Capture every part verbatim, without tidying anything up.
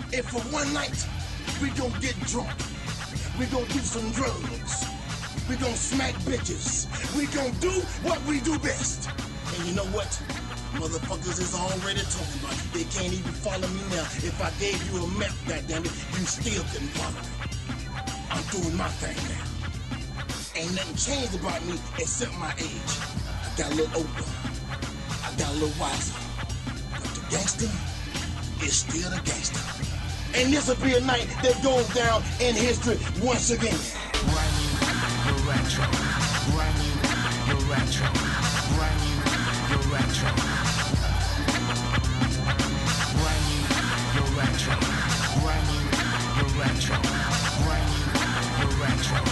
If for one night we don't get drunk, we gonna do some drugs, we gonna smack bitches, we gonna do what we do best. And you know what? Motherfuckers is already talking about it. They can't even follow me now. If I gave you a map, goddammit, you still couldn't follow me. I'm doing my thing now. Ain't nothing changed about me except my age. I got a little older. I got a little wiser. But the gangster is still the gangster. And this'll be a night that goes down in history once again. Brand new, you're retro. Brand new, you're retro. Brand new, you're retro. Brand new, you're retro. Brand new, you're retro. Brand new, you're retro.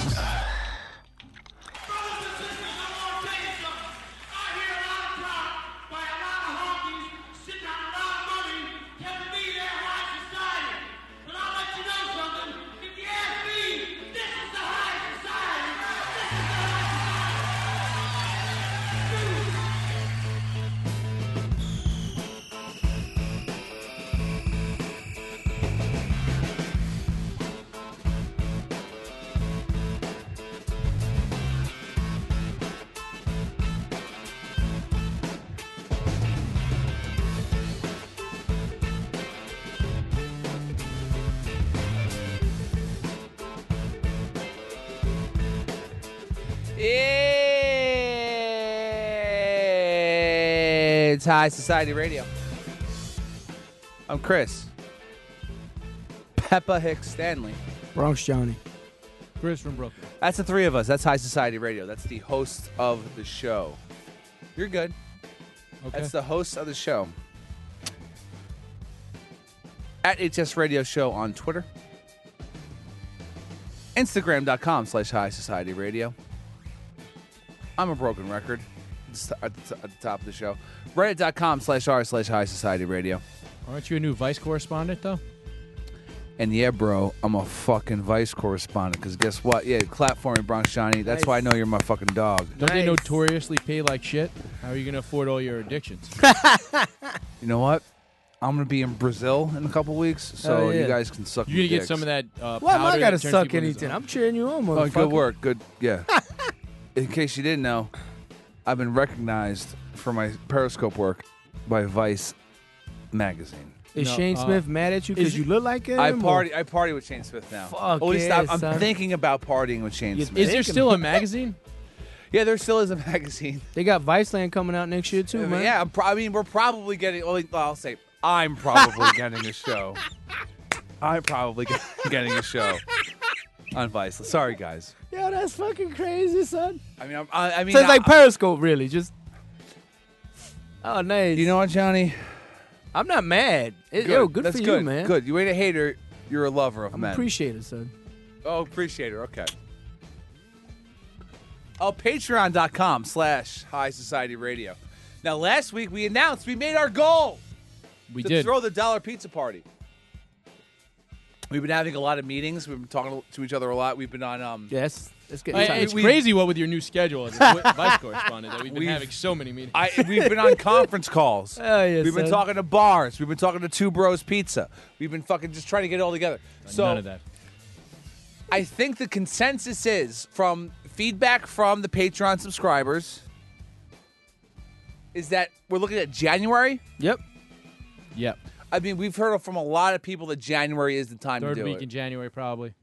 It's High Society Radio. I'm Chris. Peppa Hicks Stanley. Bronx Johnny. Chris from Brooklyn. That's the three of us. That's High Society Radio. That's the host of the show. You're good. Okay. That's the host of the show. At H S Radio Show on Twitter. Instagram.com slash High Society Radio. I'm a broken record. At the, at the top of the show. Reddit.com slash R slash High Society Radio. Aren't you a new Vice correspondent, though? And yeah, bro, I'm a fucking Vice correspondent. Because guess what? Yeah, clap for me, Bronx Johnny. That's Nice. why I know you're my fucking dog. Don't they Nice. notoriously pay like shit? How are you going to afford all your addictions? You know what? I'm going to be in Brazil in a couple weeks, so Oh, yeah. you guys can suck You're going to my get dicks. some of that uh, Why am powder I gotta that turns suck people into anything? zombies. I'm cheering you on, Oh, motherfucker. good work. Good, yeah. In case you didn't know, I've been recognized for my Periscope work by Vice magazine. Is No, Shane uh, Smith mad at you because is you look like him? I or- party. I party with Shane Smith now. Fuck At least yeah, I'm, I'm son. thinking about partying with Shane You Smith. Is there Thinking still a about- magazine? Yeah, there still is a magazine. They got Viceland coming out next year, too, man. Yeah, I'm pro- I mean, we're probably getting. Well, I'll say I'm probably getting a show. I'm probably get, getting a show on Vice. Sorry, guys. Yo, that's fucking crazy, son. I mean, I'm, I, I mean, So it's like I- Periscope, really. Just. Oh, nice. you know what, Johnny? I'm not mad. It, Yo, good That's for good. you, man. Good. You ain't a hater. You're a lover of I'm men. appreciative, son. Oh, appreciate it. Okay. Oh, patreon.com slash High Society Radio. Now, last week we announced we made our goal We to did. throw the dollar pizza party. We've been having a lot of meetings. We've been talking to each other a lot. We've been on. Um, Yes. Let's get I- inside. it's we- crazy what with your new schedule as a Vice correspondent that we've been We've- having so many meetings. I, we've been on conference calls. Oh, yeah, We've been son. talking to bars. We've been talking to Two Bros Pizza. We've been fucking just trying to get it all together. So None of that. I think the consensus is from feedback from the Patreon subscribers is that we're looking at January. Yep. Yep. I mean, we've heard from a lot of people that January is the time Third to do week it. in January, probably.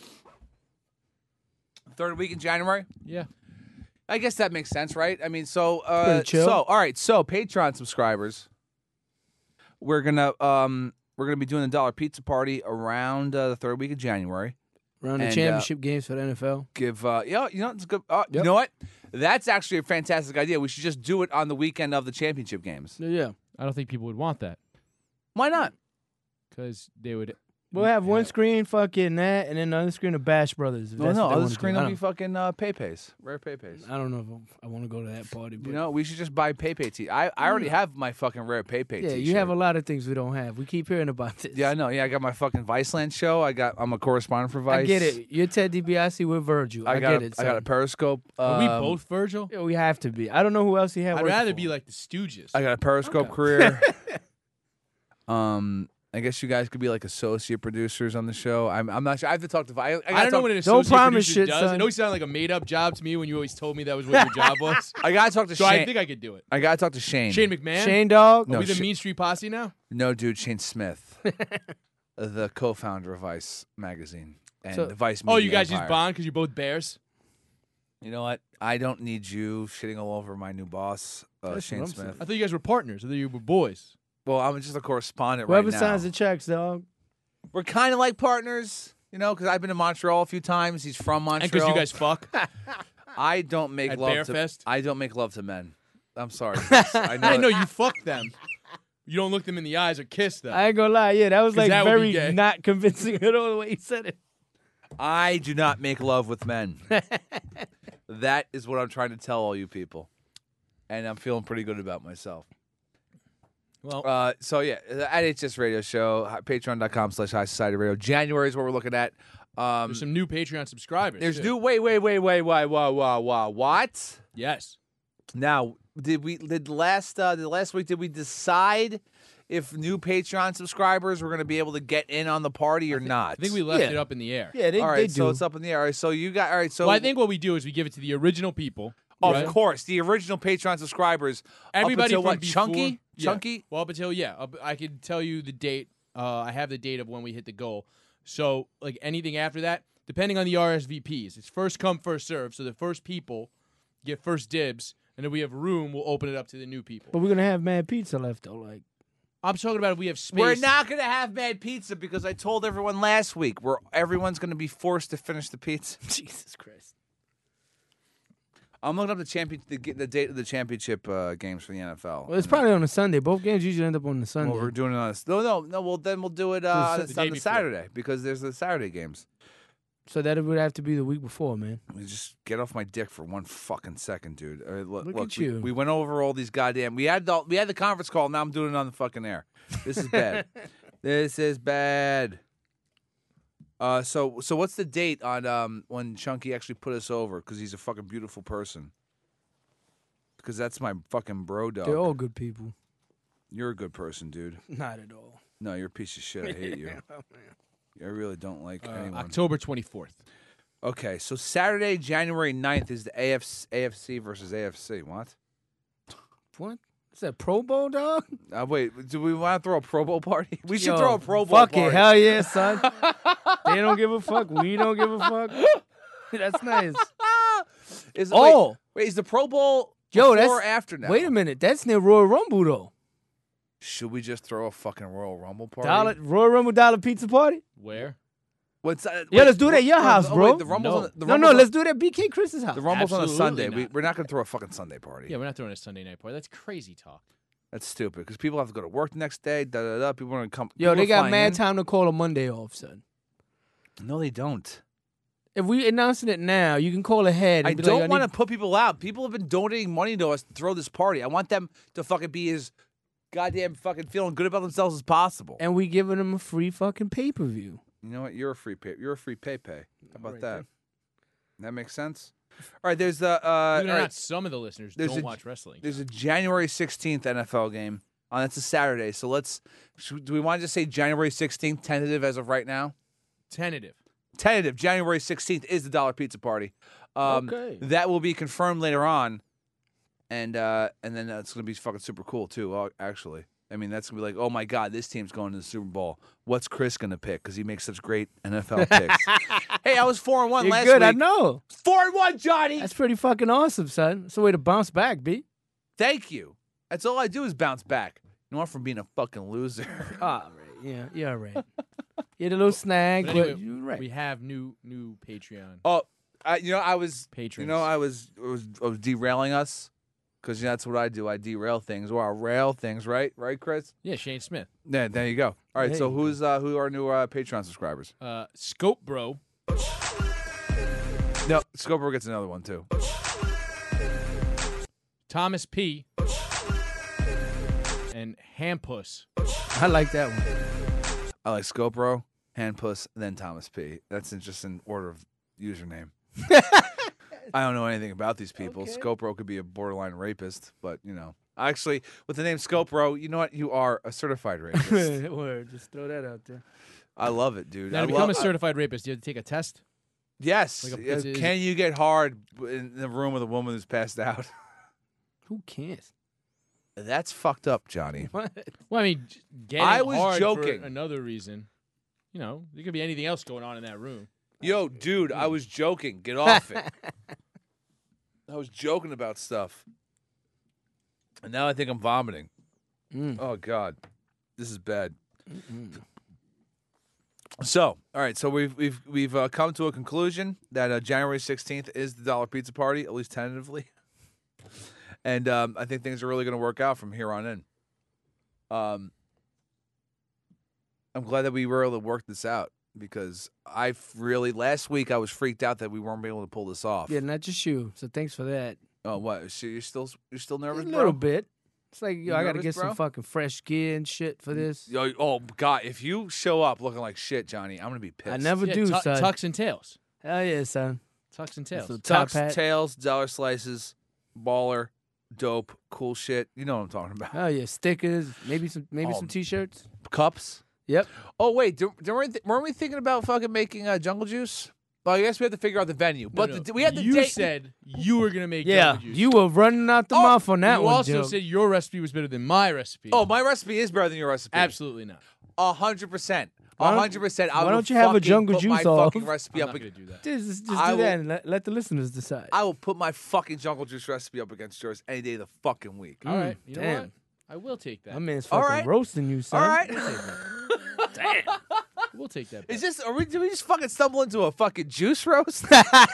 Third week in January? Yeah. I guess that makes sense, right? I mean, so uh, Pretty chill. so all right, so Patreon subscribers, we're gonna um we're gonna be doing the dollar pizza party around uh, the third week of January. Around the And, uh, championship games for the N F L. Give uh, you know, you know, it's good. Uh, You Yep. know what? That's actually a fantastic idea. We should just do it on the weekend of the championship games. Yeah. I don't think people would want that Why not? because they would. We'll have one screen fucking that, and then another screen of Bash Brothers. if No, that's no, what they other wanna screen do. I will be don't- fucking uh, Pepe's, rare Pepe's. I don't know if I want to go to that party. But You know, we should just buy Pepe tea. I, I already have my fucking rare Pepe yeah, t-shirt. you have a lot of things we don't have. We keep hearing about this. Yeah, I know. Yeah, I got my fucking Viceland show. I got. I'm a correspondent for Vice. I get it. You're Ted DiBiase with Virgil. I, I got. get a, it. I got a son. Periscope. Are we um, both Virgil? Yeah, we have to be. I don't know who else he had. I'd working rather for be him. like the Stooges. I got a Periscope Okay. career. um, I guess you guys could be like associate producers on the show. I'm, I'm not sure. I have to talk to. I, I, I gotta don't know talk, what an Don't associate promise producer shit, does. son. It always sounded like a made-up job to me when you always told me that was what your job was. I gotta talk to So Shane. I think I could do it. I gotta talk to Shane. Shane McMahon? Shane Dog. No, Are we the Sh- Mean Street Posse now? No, dude, Shane Smith, the co-founder of Vice magazine and So- the Vice. Oh, Media you guys empire. just bond because you're both bears? You know what? I don't need you shitting all over my new boss, uh, That's Shane what I'm Smith. saying. I thought you guys were partners. I thought you were boys. Well, I'm just a correspondent Whoever right now. signs the checks, dog. We're kind of like partners, you know, because I've been to Montreal a few times. He's from Montreal. And because you guys fuck. I don't make At love Bear to. Fest? I don't make love to men. I'm sorry. Chris. I know. I know you fuck them. You don't look them in the eyes or kiss them. I ain't gonna lie. Yeah, that was 'Cause like that would be very gay. not convincing at all the way he said it. I do not make love with men. That is what I'm trying to tell all you people, and I'm feeling pretty good about myself. well, Uh, so yeah, at H S Radio Show, patreon.com slash High Society Radio. January is what we're looking at. Um, there's some new Patreon subscribers. there's too. new. Wait, wait, wait, wait, wait, wait, wait, wait. What? Yes. Now, did we did last uh, the last week? Did we decide if new Patreon subscribers were going to be able to get in on the party or not? I think we left Yeah. it up in the air. Yeah, they, all right, they so do. it's up in the air. All right, so you got all right. So Well, I think what we do is we give it to the original people. of right? course, the original Patreon subscribers. Everybody up until from what? before, Chunky, Yeah. Chunky. Well, up until yeah, up, I can tell you the date. Uh, I have the date of when we hit the goal. So like anything after that, depending on the R S V Ps, it's first come first serve. So the first people get first dibs, and if we have room, we'll open it up to the new people. But we're gonna have mad pizza left though. Like, I'm talking about if we have space. We're not going to have Mad Pizza because I told everyone last week where everyone's going to be forced to finish the pizza. Jesus Christ. I'm looking up the champion, the, the date of the championship uh, games for the N F L. Well, it's probably on a Sunday. Both games usually end up on the Sunday. Well, we're doing it on a, no, no, no. Well, then we'll do it uh, The on, day the, on the before. Saturday because there's the Saturday games. so that would have to be the week before, man. You just get off my dick for one fucking second, dude. All right, look, Look look, at we, you. we went over all these goddamn. We had the we had the conference call. Now I'm doing it on the fucking air. This is bad. This is bad. Uh, so so what's the date on um when Chunky actually put us over? Because he's a fucking beautiful person. Because that's my fucking bro dog. They're all good people. You're a good person, dude. Not at all. No, you're a piece of shit. I hate you. I really don't like Uh, anyone. October twenty-fourth. Okay, so Saturday, January ninth is the A F C, A F C versus A F C. What? What? Is that Pro Bowl, dog? Uh, wait, do we want to throw a Pro Bowl party? We should Yo, throw a Pro Bowl fuck party. it. Hell yeah, son. They don't give a fuck. We don't give a fuck. That's nice. Is, Oh. wait, wait, is the Pro Bowl Yo, before that's or after now? Wait a minute. That's near Royal Rumble, though. Should we just throw a fucking Royal Rumble party? Dollar Royal Rumble dollar pizza party? Where? What's, uh, Yeah, wait, let's do it at your no, house, no, ball. Wait, the Rumble's No. on the, the No, Rumble's no, on- let's do it at B K Chris's house. The Rumble's on a Absolutely Sunday. We, not. we're not going to throw a fucking Sunday party. Yeah, we're not throwing a Sunday night party. That's crazy talk. That's stupid because people have to go to work the next day. Da da da. People are going to come. Yo, people they are got flying mad in. time to call a Monday off, son. No, they don't. If we announcing it now, you can call ahead. And I be don't like, want to need- put people out. People have been donating money to us to throw this party. I want them to fucking be as goddamn fucking feeling good about themselves as possible. And we giving them a free fucking pay per view. You know what? You're a free pay. You're a free pay pay. How about Right that? there. That makes sense. All right. There's the uh. Believe it or all right, not, some of the listeners There's don't a- watch wrestling. there's a January sixteenth N F L game. Oh, that's a Saturday. So let's. Should, do we want to just say January sixteenth tentative as of right now? Tentative. Tentative. January sixteenth is the Dollar Pizza Party. Um, Okay. That will be confirmed later on, and uh, and then it's gonna be fucking super cool too. uh, Actually, I mean that's gonna be like, oh my god, this team's going to the Super Bowl. What's Chris gonna pick? Because he makes such great N F L picks. Hey, I was four and one You're last good, I week. know. Four and one, Johnny. That's pretty fucking awesome, son. It's a way to bounce back, B. Thank you. That's all I do is bounce back. You know what? From being a fucking loser. All right. Yeah, you're all right. You had a little snag, But but, anyway, you're right. we have new new Patreon Oh, I, you know, I was, patrons. you know, I was, I was, I was derailing us because that's what I do. I derail things or I rail things, right? Right, Chris? yeah, Shane Smith. Yeah, there you go. All right, There so you who's uh, who are our new uh, Patreon subscribers? Uh, Scope Bro, No, Scoper gets another one too. Thomas P, and Hampuss. I like that one. I like Scopro, Handpuss, then Thomas P. That's in just in order of username. I don't know anything about these people. Okay. Scopro could be a borderline rapist, but you know, Actually, with the name Scope, bro, you know what? You are a certified rapist. Word, just throw that out there. I love it, dude. Now, I to become love, a certified rapist, do you have to take a test? Yes. Like a- Yeah, is- is Can you get hard in the room with a woman who's passed out? Who can't? That's fucked up, Johnny. What? Well, I mean, j- getting I was hard joking. for another reason. You know, there could be anything else going on in that room. Yo, dude, I was joking. Get off it. I was joking about stuff. And now I think I'm vomiting. Mm. Oh, God. This is bad. So, all right. So we've we've we've uh, come to a conclusion that uh, January sixteenth is the Dollar Pizza Party, at least tentatively. And um, I think things are really going to work out from here on in. Um, I'm glad that we were able to work this out because I really last week I was freaked out that we weren't able to pull this off. Yeah, not just you. So thanks for that. Oh, what? So you're still you're still A nervous, little bro? bit. It's like, yo, You I got to nervous, get bro? some fucking fresh gear and shit for this. Yo, oh God! If you show up looking like shit, Johnny, I'm gonna be pissed. I never Yeah, do, tu- son. Tux and tails. Hell yeah, son. Tux and tails. So top Tux, hat. tails, dollar slices, baller, dope, cool shit. You know what I'm talking about. Hell yeah, stickers, maybe some, maybe Oh. some t-shirts. Cups. Yep. Oh wait, do, do, weren't, th- weren't we thinking about fucking making uh, jungle juice? Well, I guess we have to figure out the venue. No, But no. The, we had the you date. said you were gonna make Yeah, jungle juice. you were running out the Oh, mouth on that you one, also Joe. said your recipe was better than my recipe. Oh, my recipe is better than your recipe. absolutely not. A hundred percent. Why A don't- hundred percent. I why will don't you have a fucking jungle put juice my off? fucking recipe I'm up. not ag- gonna do that. Just, just I do will- that and let, let the listeners decide. I will put my fucking jungle juice recipe up against yours any day of the fucking week. All right, you know damn. what? I will take that. My man's All fucking right. roasting you, son. All right. We'll take that. Is bet. this? Are we? Did we just fucking stumble into a fucking juice roast?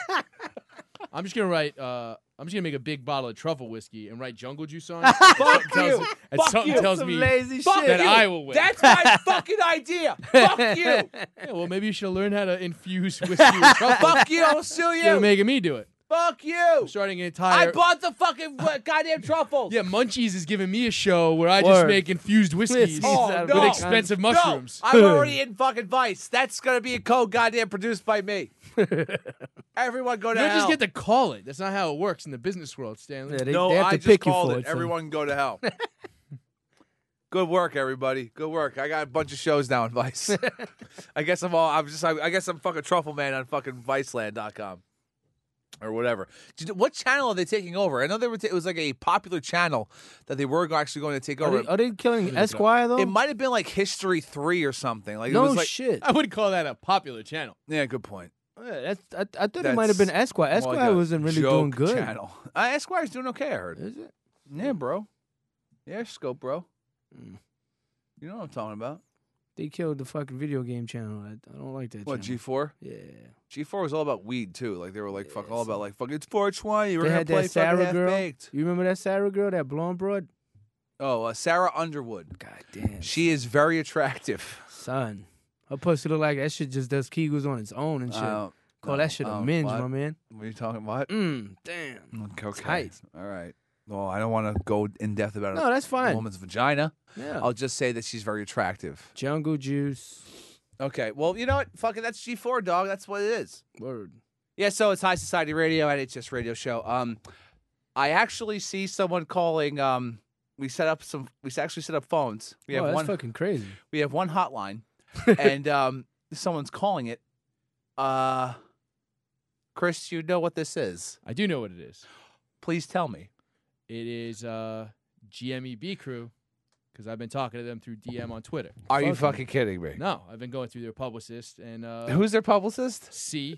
I'm just gonna write. Uh, I'm just gonna make a big bottle of truffle whiskey and write jungle juice on. Fuck tells, you. and Fuck something you. tells Some me lazy Fuck shit. that you. I will win. That's my fucking idea. Fuck you. Yeah, well, maybe you should learn how to infuse whiskey with truffle. Fuck you. I'll sue Instead of you. making me do it. Fuck you. I'm starting an entire. I bought the fucking uh, goddamn truffles. Yeah, Munchies is giving me a show where I just Word. make infused whiskeys Whiskeys Oh, out of no. with it. expensive No, mushrooms. I'm already in fucking Vice. That's gonna be a code goddamn produced by me. Everyone go to You don't hell. just get to call it. That's not how it works in the business world, Stanley. Yeah, they, no, they have I to just pick you called for it. it. son. Everyone go to hell. Good work, everybody. Good work. I got a bunch of shows now on Vice. I guess I'm all. I'm just. I, I guess I'm fucking truffle man on fucking Viceland dot com. Or whatever. Did you- What channel are they taking over? I know they were. Ta- it was like a popular channel that they were actually going to take Are over. they, are they killing look it up. Esquire though? It might have been like History Three or something. Like no it was like. shit. I would call that a popular channel. Yeah, good point. Yeah, that's, I, I thought it might have been That's Esquire. more Esquire like a wasn't really joke doing good. Channel. Uh, Esquire's doing okay. I heard. Is it? Yeah, bro. Yeah, scope, bro. Mm. You know what I'm talking about? They killed the fucking video game channel. I, I don't like that. What G channel. four? Yeah. G four was all about weed too. Like they were like fuck Yeah, all about so- like fuck. It's four twenty. We're They gonna had play that fucking Sarah half girl. baked. You remember that Sarah girl, that blonde broad? Oh, uh, Sarah Underwood. God damn. She is very attractive. Son. Her pussy look like that shit just does Kegels on its own and shit. Uh, Call no, that shit a um, minge, what? my man. What are you talking about? Mm, damn. Okay, okay. Tight. All right. Well, I don't want to go in depth about No, a, that's a fine. woman's vagina. Yeah. I'll just say that she's very attractive. Jungle juice. Okay. Well, you know what? Fuck it. That's G four, dog. That's what it is. Word. Yeah, so it's High Society Radio at H S Radio Show. Um, I actually see someone calling. Um, we set up some. We actually set up phones. We oh, have that's one. fucking crazy. We have one hotline, and um, someone's calling it. Uh, Chris, you know what this is? I do know what it is. Please tell me. It is uh, G M E B Crew, because I've been talking to them through D M on Twitter. Are you Fucking- fucking kidding me? No, I've been going through their publicist and uh, Who's their publicist? C.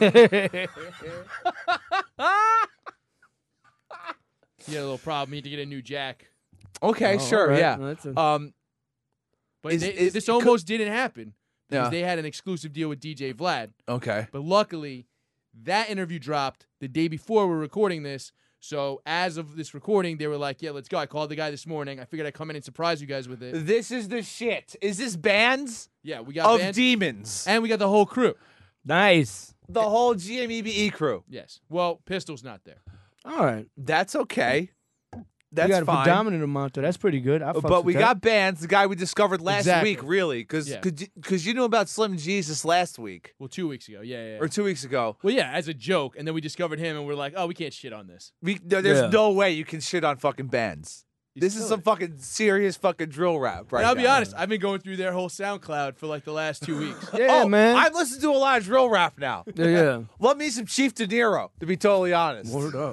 He had a little problem. He had to get a new jack. Okay, Oh, sure, alright. yeah. No, that's a- Um, But Is- they, is- this could- almost didn't happen because Yeah. they had an exclusive deal with D J Vlad. okay. But luckily, that interview dropped the day before we're recording this. So as of this recording, they were like, yeah, let's go. I called the guy this morning. I figured I'd come in and surprise you guys with it. This is the shit. Is this bands Yeah, we got of bands, demons? and we got the whole crew. nice. The whole G M E B E crew. Yes. Well, Pistol's not there. All right. That's okay. That's we got a fine. predominant amount, though. That's pretty good. I fucks But with we that. got bands. The guy we discovered last Exactly. week, really, because Yeah. because you knew about Slim Jesus last week Well, two weeks ago. Yeah, yeah. yeah. or two weeks ago. Well, yeah, as a joke, and then we discovered him, and we're like, oh, we can't shit on this. We, there- there's Yeah. no way you can shit on fucking bands. This is some fucking serious fucking drill rap, right? And I'll be now. honest, I've been going through their whole SoundCloud for like the last two weeks. Yeah, oh, man. I'm listening to a lot of drill rap now. Yeah, yeah. Love me some Chief De Niro, to be totally honest. Word up.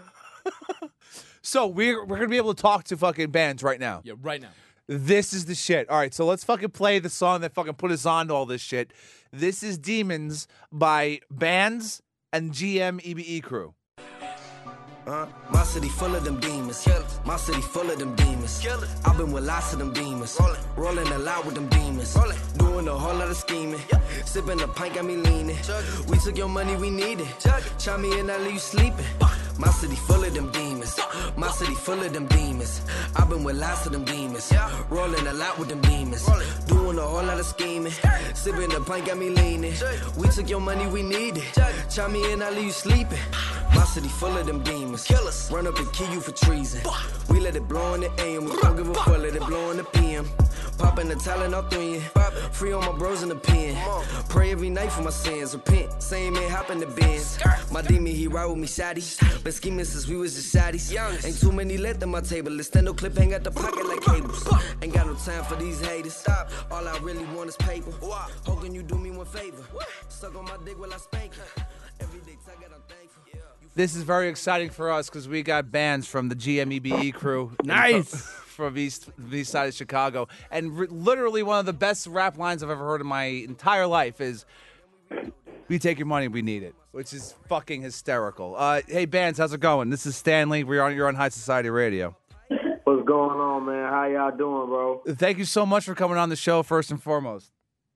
So we're we're gonna be able to talk to fucking bands right now. Yeah, right now. This is the shit. All right, so let's fucking play the song that fucking put us on to all this shit. This is Demons by Bands and G M E B E Crew. Uh, my city full of them demons. My city full of them demons. I've been with lots of them demons. Rolling, rolling a lot with them demons. Rolling, doing a whole lot of scheming. Sipping the pint got me leaning. We took your money, we need it. Chime me in, I leave you sleeping. My city full of them demons. My city full of them demons. I've been with lots of them demons. Rolling a lot with them demons. Doing a whole lot of scheming. Sipping the pint got me leaning. We took your money, we need it. Chime me in, I leave you sleeping. My city full of them demons. Killers. Run up and kill you for treason. We let it blow in the A M. We don't give a fuck, let it blow in the P M. Popping the talent off three. Free on my bros in the pen. Pray every night for my sins. Repent. Same man hop in the bins. My demon, he ride with me shotties. Been scheming since we was just shotties. Ain't too many left on my table. The stand clip hang out the pocket like cables. Ain't got no time for these haters. Stop. All I really want is paper. How can you do me one favor? Suck on my dick while I spank you. Every day I got I'm thankful. This is very exciting for us because we got bands from the G M E B E Crew. Nice. From east, the east side of Chicago. And re- literally one of the best rap lines I've ever heard in my entire life is, we take your money, we need it, which is fucking hysterical. Uh, hey, bands, how's it going? This is Stanley. We're on, you're on High Society Radio. What's going on, man? How y'all doing, bro? Thank you so much for coming on the show, first and foremost.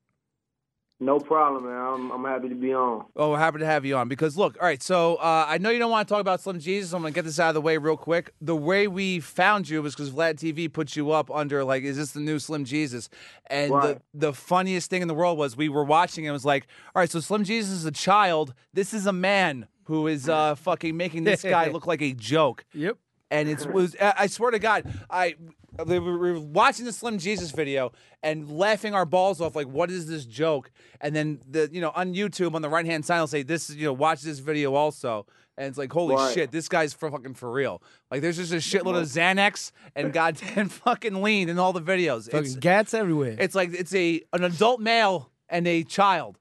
No problem, man. I'm, I'm happy to be on. Oh, we're happy to have you on because, look, all right, so uh, I know you don't want to talk about Slim Jesus, so I'm going to get this out of the way real quick. The way we found you was because Vlad T V put you up under, like, is this the new Slim Jesus? And Right. the, the funniest thing in the world was we were watching and it was like, all right, so Slim Jesus is a child. This is a man who is uh, fucking making this guy look like a joke. Yep. And it was, I swear to God, I we were watching the Slim Jesus video and laughing our balls off, like, what is this joke? And then, the you know, on YouTube, on the right-hand side, it'll say, this is, you know, watch this video also. And it's like, holy Right. shit, this guy's for fucking for real. Like, there's just a shitload of Xanax and goddamn fucking lean in all the videos. Fucking It's, gats everywhere. it's like, it's a an adult male and a child.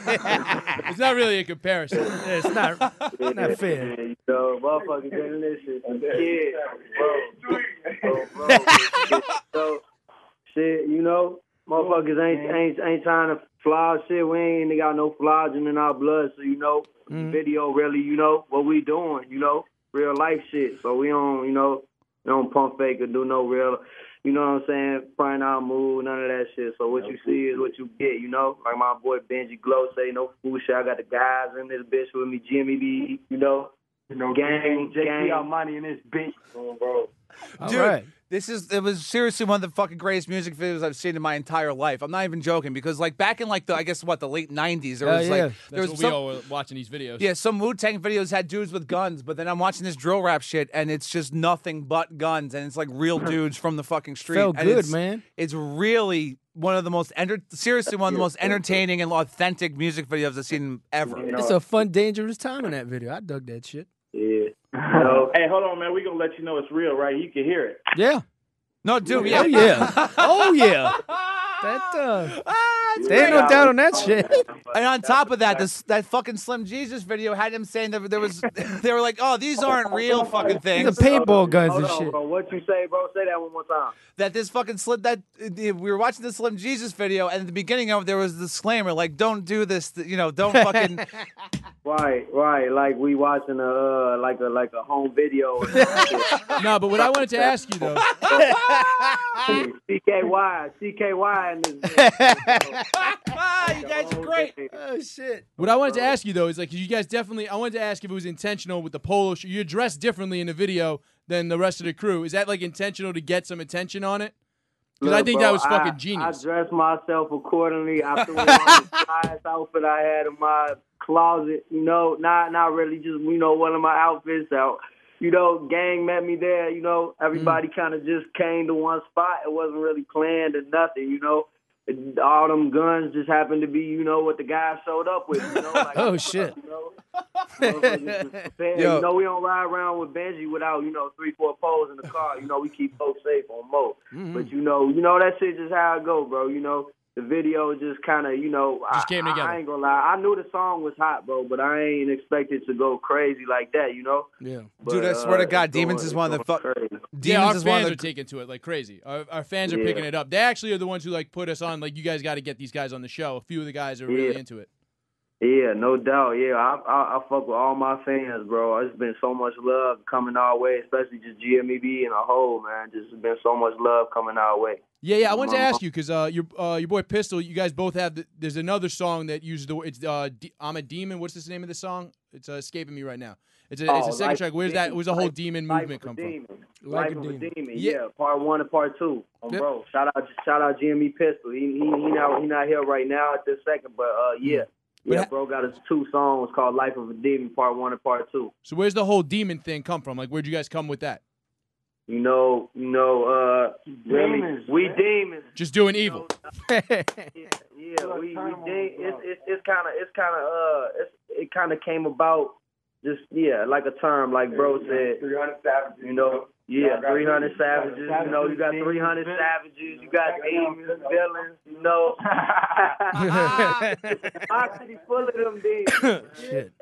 It's not really a comparison. it's not, not fair. You know, motherfuckers doing this shit. Kid, bro. Oh, bro. So, shit, you know, motherfuckers ain't ain't ain't trying to fly shit. We ain't got no flogging in our blood, so you know, Mhm. video really, you know, what we doing, you know, real life shit. So we don't, you know, we don't pump fake or do no real, you know what I'm saying, front our mood, none of that shit. So what you see is what you get, you know. Like my boy Benji Glow say, no fool shit. I got the guys in this bitch with me, Jimmy B, you know. You know, gang, J P our money in this bitch, oh, bro. All Dude, right. this is it was seriously one of the fucking greatest music videos I've seen in my entire life. I'm not even joking because like back in like the I guess what the late nineties there Yeah, was yeah. like That's there was what some, we all were watching these videos. yeah some Wu-Tang videos had dudes with guns, but then I'm watching this drill rap shit and it's just nothing but guns and it's like real dudes from the fucking street. Felt and good, it's, man. It's really one of the most enter- seriously one of the most entertaining and authentic music videos I've seen ever. You know, It's a fun, dangerous time in that video. I dug that shit. yeah. You know, Hey, hold on, man. We're going to let you know it's real, right? You can hear it. Yeah. No, dude, Oh, yeah. yeah. Oh, yeah. That, uh, Ah, it's there ain't great. no doubt on that shit. And on top of that, this that fucking Slim Jesus video had him saying that there was they were like, oh, these aren't real fucking These things. are paintball guns Hold and on, shit. bro. What you say, bro? Say that one more time. That this fucking Slim that uh, we were watching the Slim Jesus video, and at the beginning of it, there was a disclaimer like, don't do this, you know, don't fucking. Right, right. Like we watching a uh, like a like a home video. Or something. No, but what I wanted to ask you though, C K Y, C K Y in this. ah, you guys are great. Oh, shit. what I wanted to ask you though is like, 'cause you guys definitely. I wanted to ask if it was intentional with the polo shirt. You're dressed differently in the video than the rest of the crew. Is that like intentional to get some attention on it? Because I Look, think bro, that was I- fucking genius. I dressed myself accordingly. I threw on the highest outfit I had in my closet. You know, not not really just you know one of my outfits out. You know, gang met me there. You know, everybody Mm. kind of just came to one spot. It wasn't really planned or nothing. You know, all them guns just happened to be, you know, what the guy showed up with. You know, like, Oh, shit. You know, you Yo. know, we don't ride around with Benji without, you know, three, four poles in the car. You know, we keep folks safe on Mo. Mm-hmm. But you know, you know that shit just how it go, bro. You know, the video just kind of, you know, Just I, came I, together. I ain't gonna lie. I knew the song was hot, bro, but I ain't expected to go crazy like that. You know. Yeah. But, Dude, I swear to uh, God, it's Demons going- is one of the it's fuck. going crazy. Demons yeah, our is one fans of are the. taking to it like crazy. Our, our fans are Yeah. picking it up. They actually are the ones who like put us on. Like, you guys got to get these guys on the show. A few of the guys are really Yeah. into it. Yeah, no doubt. Yeah, I, I I fuck with all my fans, bro. It's been so much love coming our way, especially just G M E B in a whole, man. Just been so much love coming our way. Yeah, yeah. I wanted to My ask you because uh, your uh, your boy Pistol, you guys both have. The, there's another song that uses the. It's uh, D- I'm a Demon. What's the name of the song? It's uh, escaping me right now. It's a, it's a Oh, second Life track. of Where's that? Demon. Where's the whole Life- demon Life movement of come a from? Demon. Like Life a of a Demon. Demon. Yeah. Yeah. part one and part two. Um, Yep. Bro, shout out, shout out G M E Pistol. He he he not he not here right now at this second, but uh yeah. But Yeah, ha- bro got his two songs called Life of a Demon, part one and part two. So where's the whole demon thing come from? Like, where'd you guys come with that? You know, you know, uh, really, Demons, we man. demons. Just doing evil. Yeah, yeah, we, we de- it's it's it's kind of it's kind of uh it's, it kind of came about just yeah like a term like bro said, three hundred savages. you know, yeah, three hundred savages. You know, you got three hundred savages. You got demons, villains. You know, my city full of them demons. Shit.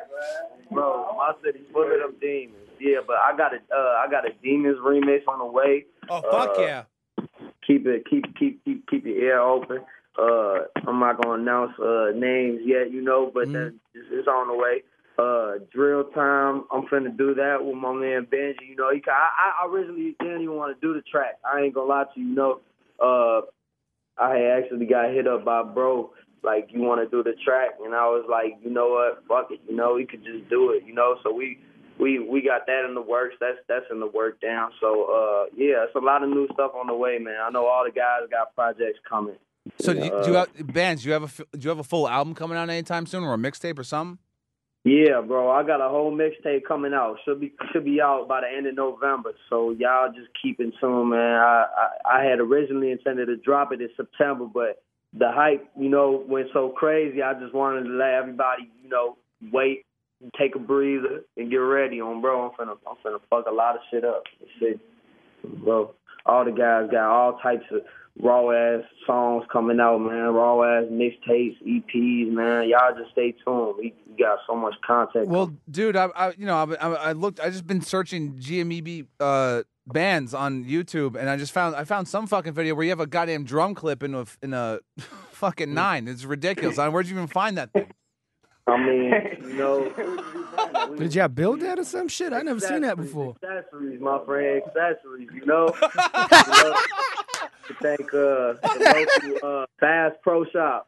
Bro, my city full of them demons. Yeah, but I got a uh, I got a demons remix on the way. Oh fuck Uh, yeah! Keep it, keep, keep, keep, keep your ear open. Uh, I'm not gonna announce uh, names yet, you know, but that, it's, it's on the way. Uh, drill time. I'm finna do that with my man Benji. You know, he, I, I originally didn't even want to do the track. I ain't gonna lie to you. You know, uh, I had actually got hit up by bro. Like, you want to do the track, and I was like, you know what, fuck it. You know, we could just do it. You know, so we. We we got that in the works. That's that's in the work down. So uh yeah, it's a lot of new stuff on the way, man. I know all the guys got projects coming. So do you, Uh, do you have bands? Do you have a f- do you have a full album coming out anytime soon, or a mixtape or something? Yeah, bro, I got a whole mixtape coming out. Should be should be out by the end of November. So y'all just keep in tune, man. I, I I had originally intended to drop it in September, but the hype, you know, went so crazy. I just wanted to let everybody, you know, wait, take a breather, and get ready on, bro. I'm finna I'm finna fuck a lot of shit up. Shit, bro. All the guys got all types of raw ass songs coming out, man. Raw ass mixtapes, E Ps, man. Y'all just stay tuned. We, we got so much content. Well, dude, I, I you know I, I, I looked. I just been searching G M E B uh, bands on YouTube, and I just found I found some fucking video where you have a goddamn drum clip in a in a fucking nine. It's ridiculous. I mean, where'd you even find that thing? I mean, you know. Did y'all build that or some shit? I never seen that before. Accessories, my friend. Accessories, you know. you know to thank uh, the local uh, Bass Pro Shop.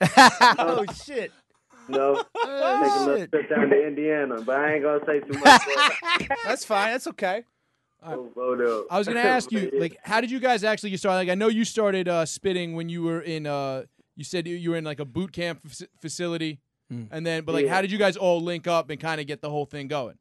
Oh shit. You know, take a Oh, little shit. trip down to Indiana, but I ain't gonna say too much. That's fine. That's okay. Oh, photo. I was gonna ask you, like, how did you guys actually get started? Like, I know you started uh, spitting when you were in. Uh, you said you- you were in like a boot camp f- facility, and then, but like, Yeah. how did you guys all link up and kind of get the whole thing going?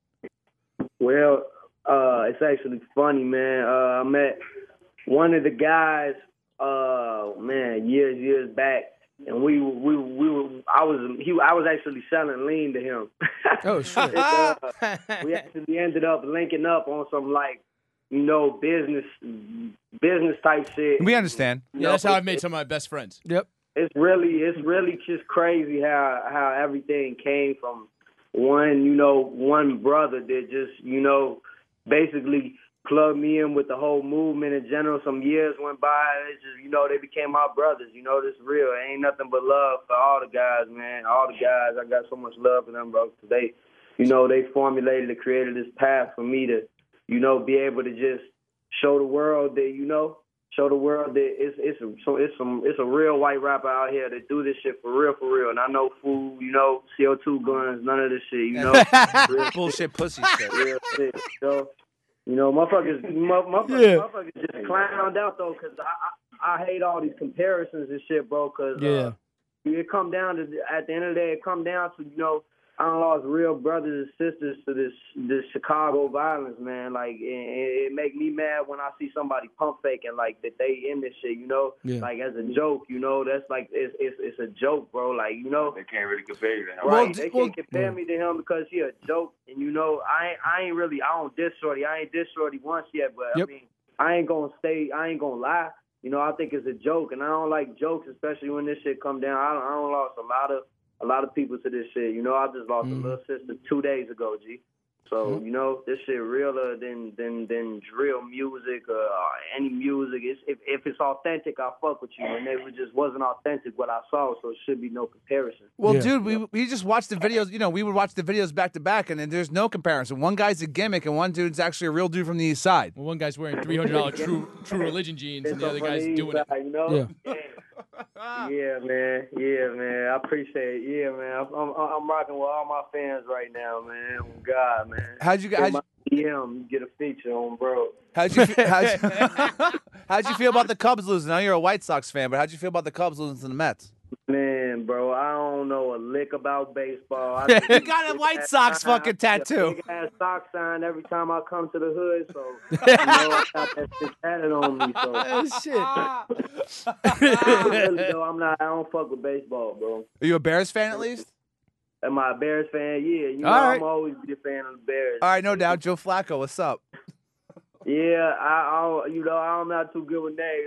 Well, uh, it's actually funny, man. Uh, I met one of the guys, uh, man, years, years back, and we, we, we were. I was, he, I was actually selling lean to him. Oh shit. It, uh, we actually ended up linking up on some like, you know, business, business type shit. We understand. You Yeah, know, that's how I've made some of my best friends. Yep. it's really it's really just crazy how how everything came from one, you know, one brother that just, you know, basically plugged me in with the whole movement in general. Some years went by, it's just, you know, they became our brothers. You know, this real. It ain't nothing but love for all the guys, man. All the guys, I got so much love for them, bro. 'Cause they, you know, they formulated and created this path for me to, you know, be able to just show the world that, you know, show the world that it's it's a, so it's some it's a real white rapper out here that do this shit for real, for real. And I know food, you know, C O two guns, none of this shit, you know, real, Bullshit pussy shit. real shit. So, you know, motherfuckers, mo- motherfuckers, Yeah. motherfuckers just clowned out though, cause I, I I hate all these comparisons and shit, bro. Cause Yeah. uh, it come down to at the end of the day, it come down to, you know, I done lost real brothers and sisters to this this Chicago violence, man. Like, it, it make me mad when I see somebody pump faking like that they in this shit, you know? Yeah. Like, as a joke, you know? That's like, it's it's, it's a joke, bro. Like, you know? They can't really compare you to him. Right, Well, they d- can't well- compare me to him because he a joke, and you know, I ain't, I ain't really, I don't diss Shorty. I ain't diss Shorty once yet, but Yep. I mean, I ain't gonna stay, I ain't gonna lie. You know, I think it's a joke, and I don't like jokes, especially when this shit come down. I don't, I don't lost a lot of a lot of people to this shit. You know, I just lost Mhm. a little sister two days ago, G. So, you know, this shit realer than than than drill music or any music. It's, if if it's authentic, I fuck with you. And it was just wasn't authentic what I saw, so it should be no comparison. Well, Yeah. dude, we we just watched the videos. You know, we would watch the videos back to back, and then there's no comparison. One guy's a gimmick, and one dude's actually a real dude from the East Side. Well, one guy's wearing three hundred dollars True True Religion jeans, and the other guy's doing it. You know? Yeah. Yeah, man. Yeah, man. I appreciate it. Yeah, man. I'm, I'm, I'm rocking with all my fans right now, man. Oh, God, man. How'd you Hit how'd you, my D M, get a feature on, bro. how'd you, fe- how'd you how'd you feel about the Cubs losing? I know you're a White Sox fan, but how'd you feel about the Cubs losing to the Mets? Man, bro, I don't know a lick about baseball. I You got a White Sox fucking tattoo. Big ass sock sign every time I come to the hood, so you know I got that shit tatted on me. So Oh shit. really, though, I'm not. I don't fuck with baseball, bro. Are you a Bears fan at least? Am I a Bears fan? Yeah, you know All right. I'm always be a fan of the Bears. All right, no doubt. Joe Flacco, what's up? Yeah, I, I don't, you know I'm not too good with names.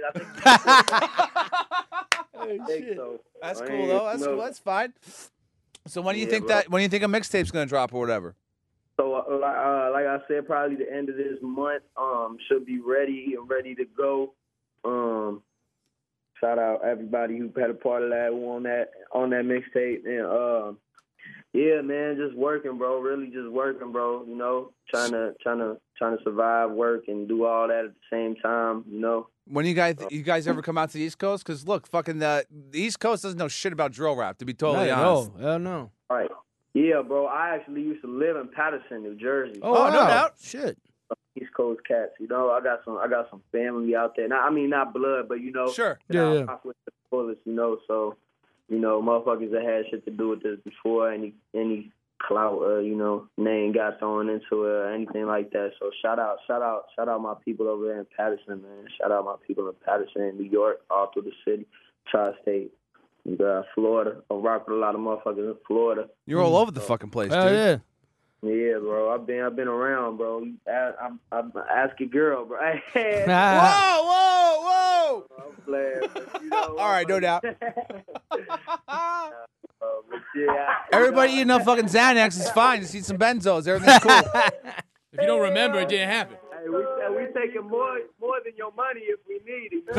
I think, I think so. That's I cool ain't- though. That's no. cool. That's fine. So when do you Yeah, think bro. that? When do you think a mixtape's gonna drop or whatever? So, uh, like, uh, like I said, probably the end of this month um, should be ready and ready to go. Um, shout out everybody who had a part of that, who on that on that mixtape, and uh, yeah, man, just working, bro. Really, just working, bro. You know, trying to trying to trying to survive, work, and do all that at the same time. You know. When you guys you guys ever come out to the East Coast? Because look, fucking the, the East Coast doesn't know shit about drill rap. To be totally Not at honest. all. Hell no. All right. Yeah, bro. I actually used to live in Patterson, New Jersey. Oh, Oh, no wow. doubt. Shit. East Coast cats. You know, I got some. I got some family out there. Not, I mean, not blood, but you know, Sure. that Yeah, I yeah. rock with the fullest. You know, so you know, motherfuckers that had shit to do with this before any any clout, uh, you know, name got thrown into it or anything like that. So shout out, shout out, shout out my people over there in Patterson, man. Shout out my people in Patterson, New York, all through the city, Tri-State. And, uh, Florida. I rock with a lot of motherfuckers in Florida. You're all over the fucking place, Hell dude. yeah. Yeah, bro. I've been I've been around, bro. You ask, I'm, I'm ask your girl, bro. Hey, Whoa, whoa, whoa! I'm playing, but, you know, All right, no doubt. uh, but yeah, I- Everybody eating up fucking Xanax is fine. Just eat some benzos. Everything's cool. If you don't remember, it didn't happen. Hey, we we taking more more than your money if we need it.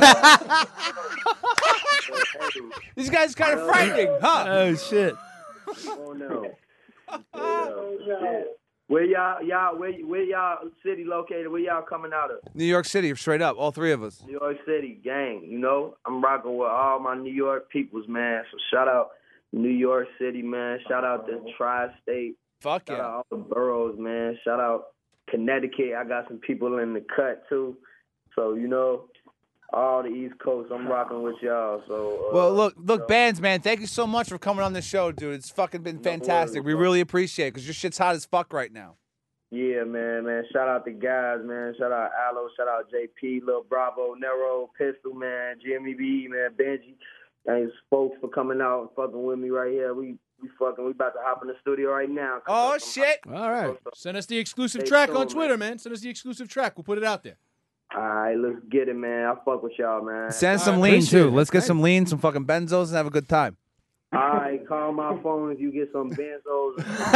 You know? These guys kind of frightening, huh? Oh shit. Oh no. Yeah. Where y'all y'all where where y'all city located? Where y'all coming out of? New York City, straight up, all three of us. New York City gang, you know. I'm rocking with all my New York peoples, man. So shout out New York City, man. Shout out the Tri-State. Fuck Shout out yeah. all the boroughs, man. Shout out Connecticut. I got some people in the cut too. So you know, all the East Coast, I'm rocking with y'all. So uh, Well, look, look, so- bands, man. Thank you so much for coming on the show, dude. It's fucking been fantastic. We bro. really appreciate it because your shit's hot as fuck right now. Yeah, man, man. Shout out the guys, man. Shout out Aloe. Shout out J P, Lil Bravo, Nero, Pistol, man, Jimmy B, man, Benji. Thanks, folks, for coming out and fucking with me right here. We we fucking we about to hop in the studio right now. Oh shit! All right. Send us the exclusive Stay track on tuned, Twitter, man. Send us the exclusive track. We'll put it out there. All right, let's get it, man. I fuck with y'all, man. Send All some right, lean appreciate too. it. Let's get Thanks. some lean, some fucking benzos, and have a good time. All right, call my phone if you get some benzos.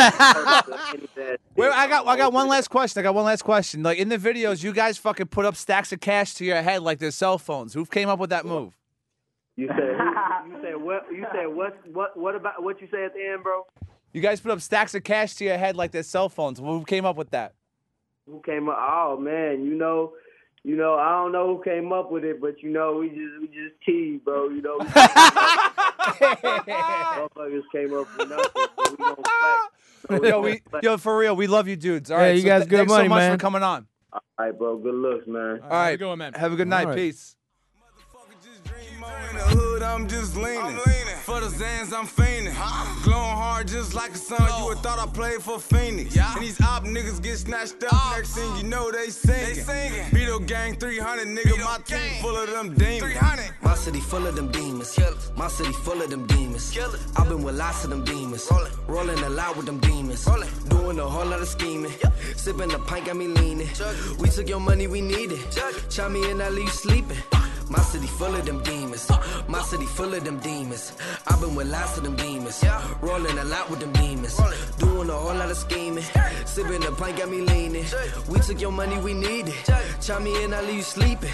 Wait, I got, I got one last question. I got one last question. Like in the videos, you guys fucking put up stacks of cash to your head like they're cell phones. Who came up with that move? You said who, you said what? You said what? What? What about what you said at the end, bro? You guys put up stacks of cash to your head like they're cell phones. Who came up with that? Who came up? Oh man, you know, you know, I don't know who came up with it, but you know, we just we just tease, bro. You know, motherfuckers came up with nothing, so we don't flex. So Yo, we, yo, for real, we love you, dudes. All Yeah, right, you so guys th- good thanks money, so much man. for coming on. All right, bro. Good looks, man. All right, have a good one, man. Have a good night. All right. Peace. In the hood, I'm just leaning. for the Zans, I'm fiending. Glowing hard just like a sun. You would thought I played for Phoenix. And these op niggas get snatched up. Next thing you know, they singing. Beetle Gang three hundred, nigga. My team full of them demons. My city full of them demons. My city full of them demons. I've been with lots of them demons. Rolling a lot with them demons. Doing a whole lot of scheming. Sipping the pint got me leaning. We took your money, we need it. Chop me in, I leave sleeping. My city full of them demons. My city full of them demons. I've been with lots of them demons. Rolling a lot with them demons. Doing a whole lot of scheming. Sipping the pint got me leaning. We took your money, we need it. Chop me in, I leave you sleeping.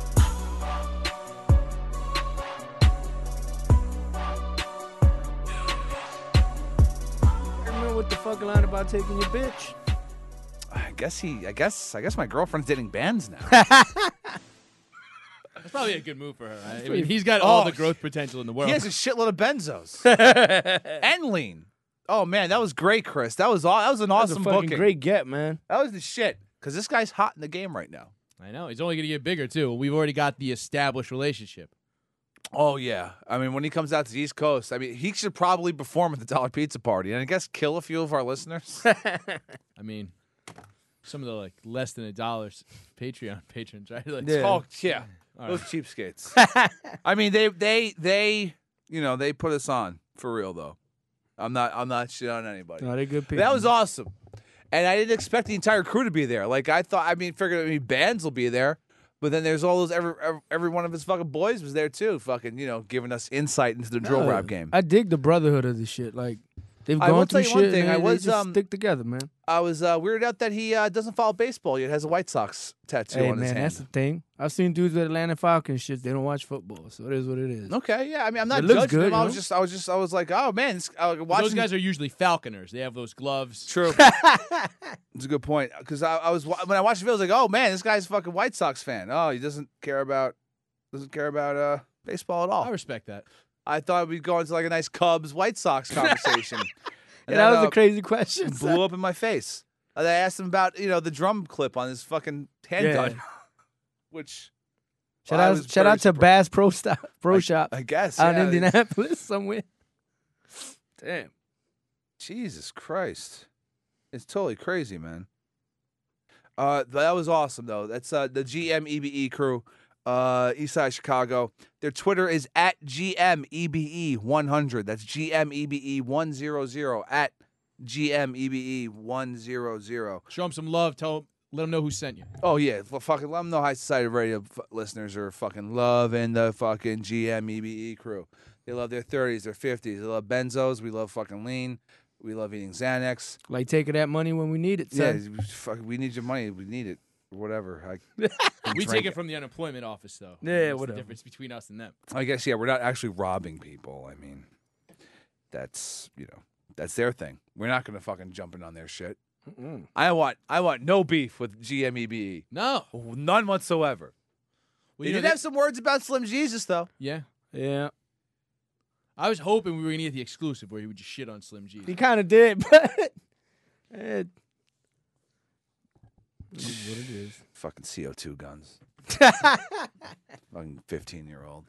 Remember what the fuck line about taking your bitch? I guess he. I guess. I guess my girlfriend's dating bands now. That's probably a good move for her. Right? I mean, he's got all Oh, the growth potential in the world. He has a shitload of benzos and lean. Oh man, that was great, Chris. That was all. That was an That's awesome a fucking booking. great get, man. That was the shit. Because this guy's hot in the game right now. I know. He's only going to get bigger, too. We've already got the established relationship. Oh yeah. I mean, when he comes out to the East Coast, I mean, he should probably perform at the Dollar Pizza Party, and I guess kill a few of our listeners. I mean, some of the like less than a dollar Patreon patrons, right? Like, Yeah. Oh yeah. All Those right. cheapskates. I mean, they, they, they, you know, they put us on for real though. I'm not, I'm not shit on anybody. No, they're good people. That was awesome, and I didn't expect the entire crew to be there. Like I thought, I mean, figured I mean, bands will be there, but then there's all those every, every every one of his fucking boys was there too, fucking you know, giving us insight into the drill No, rap game. I dig the brotherhood of this shit. Like they've I gone will through tell you one shit. thing, and I they, was, they just um, stick together, man. I was uh, weirded out that he uh, doesn't follow baseball yet. Has a White Sox tattoo Hey on his man, hand. that's the thing. I've seen dudes with Atlanta Falcons shit. They don't watch football, so it is what it is. Okay, yeah. I mean, I'm not It looks judging good, him. I you was know? just, I was just, I was like, oh man, this, uh, watching Those guys are usually falconers. They have those gloves. True. It's a good point because I, I was wa- when I watched the video, I was like, oh man, this guy's a fucking White Sox fan. Oh, he doesn't care about doesn't care about uh, baseball at all. I respect that. I thought we'd go into like a nice Cubs White Sox conversation. Yeah, that was uh, a crazy question. blew up in my face. Uh, They asked him about you know the drum clip on his fucking handgun, Yeah. which Shout I out, was shout very out to surprised. Bass Pro Stop, Pro Shop I guess out yeah, in Indianapolis somewhere. Damn. Jesus Christ. It's totally crazy, man. Uh, that was awesome, though. That's uh, the G M E B E crew, uh, Eastside Chicago. Their Twitter is at G M E B E one hundred. That's G M E B E one hundred, at G M E B E one hundred. Show them some love. Tell, let them know who sent you. Oh, yeah. Well, fucking let them know High Society Radio f- listeners are fucking loving the fucking G M E B E crew. They love their thirties, their fifties. They love benzos. We love fucking lean. We love eating Xanax. Like taking that money when we need it, Yeah, son. fuck, we need your money. We need it. Or whatever. I, We drink take it from the unemployment office, though. Yeah, That's whatever. the difference between us and them. I guess, yeah, we're not actually robbing people. I mean, that's, you know, that's their thing. We're not going to fucking jump in on their shit. Mm-mm. I want I want no beef with G M E B E. No. None whatsoever. Well, they you know, did they- have some words about Slim Jesus, though. Yeah. Yeah. I was hoping we were going to get the exclusive where he would just shit on Slim G. He kind of did, but it is what it is. Fucking C O two guns. Fucking fifteen-year-old.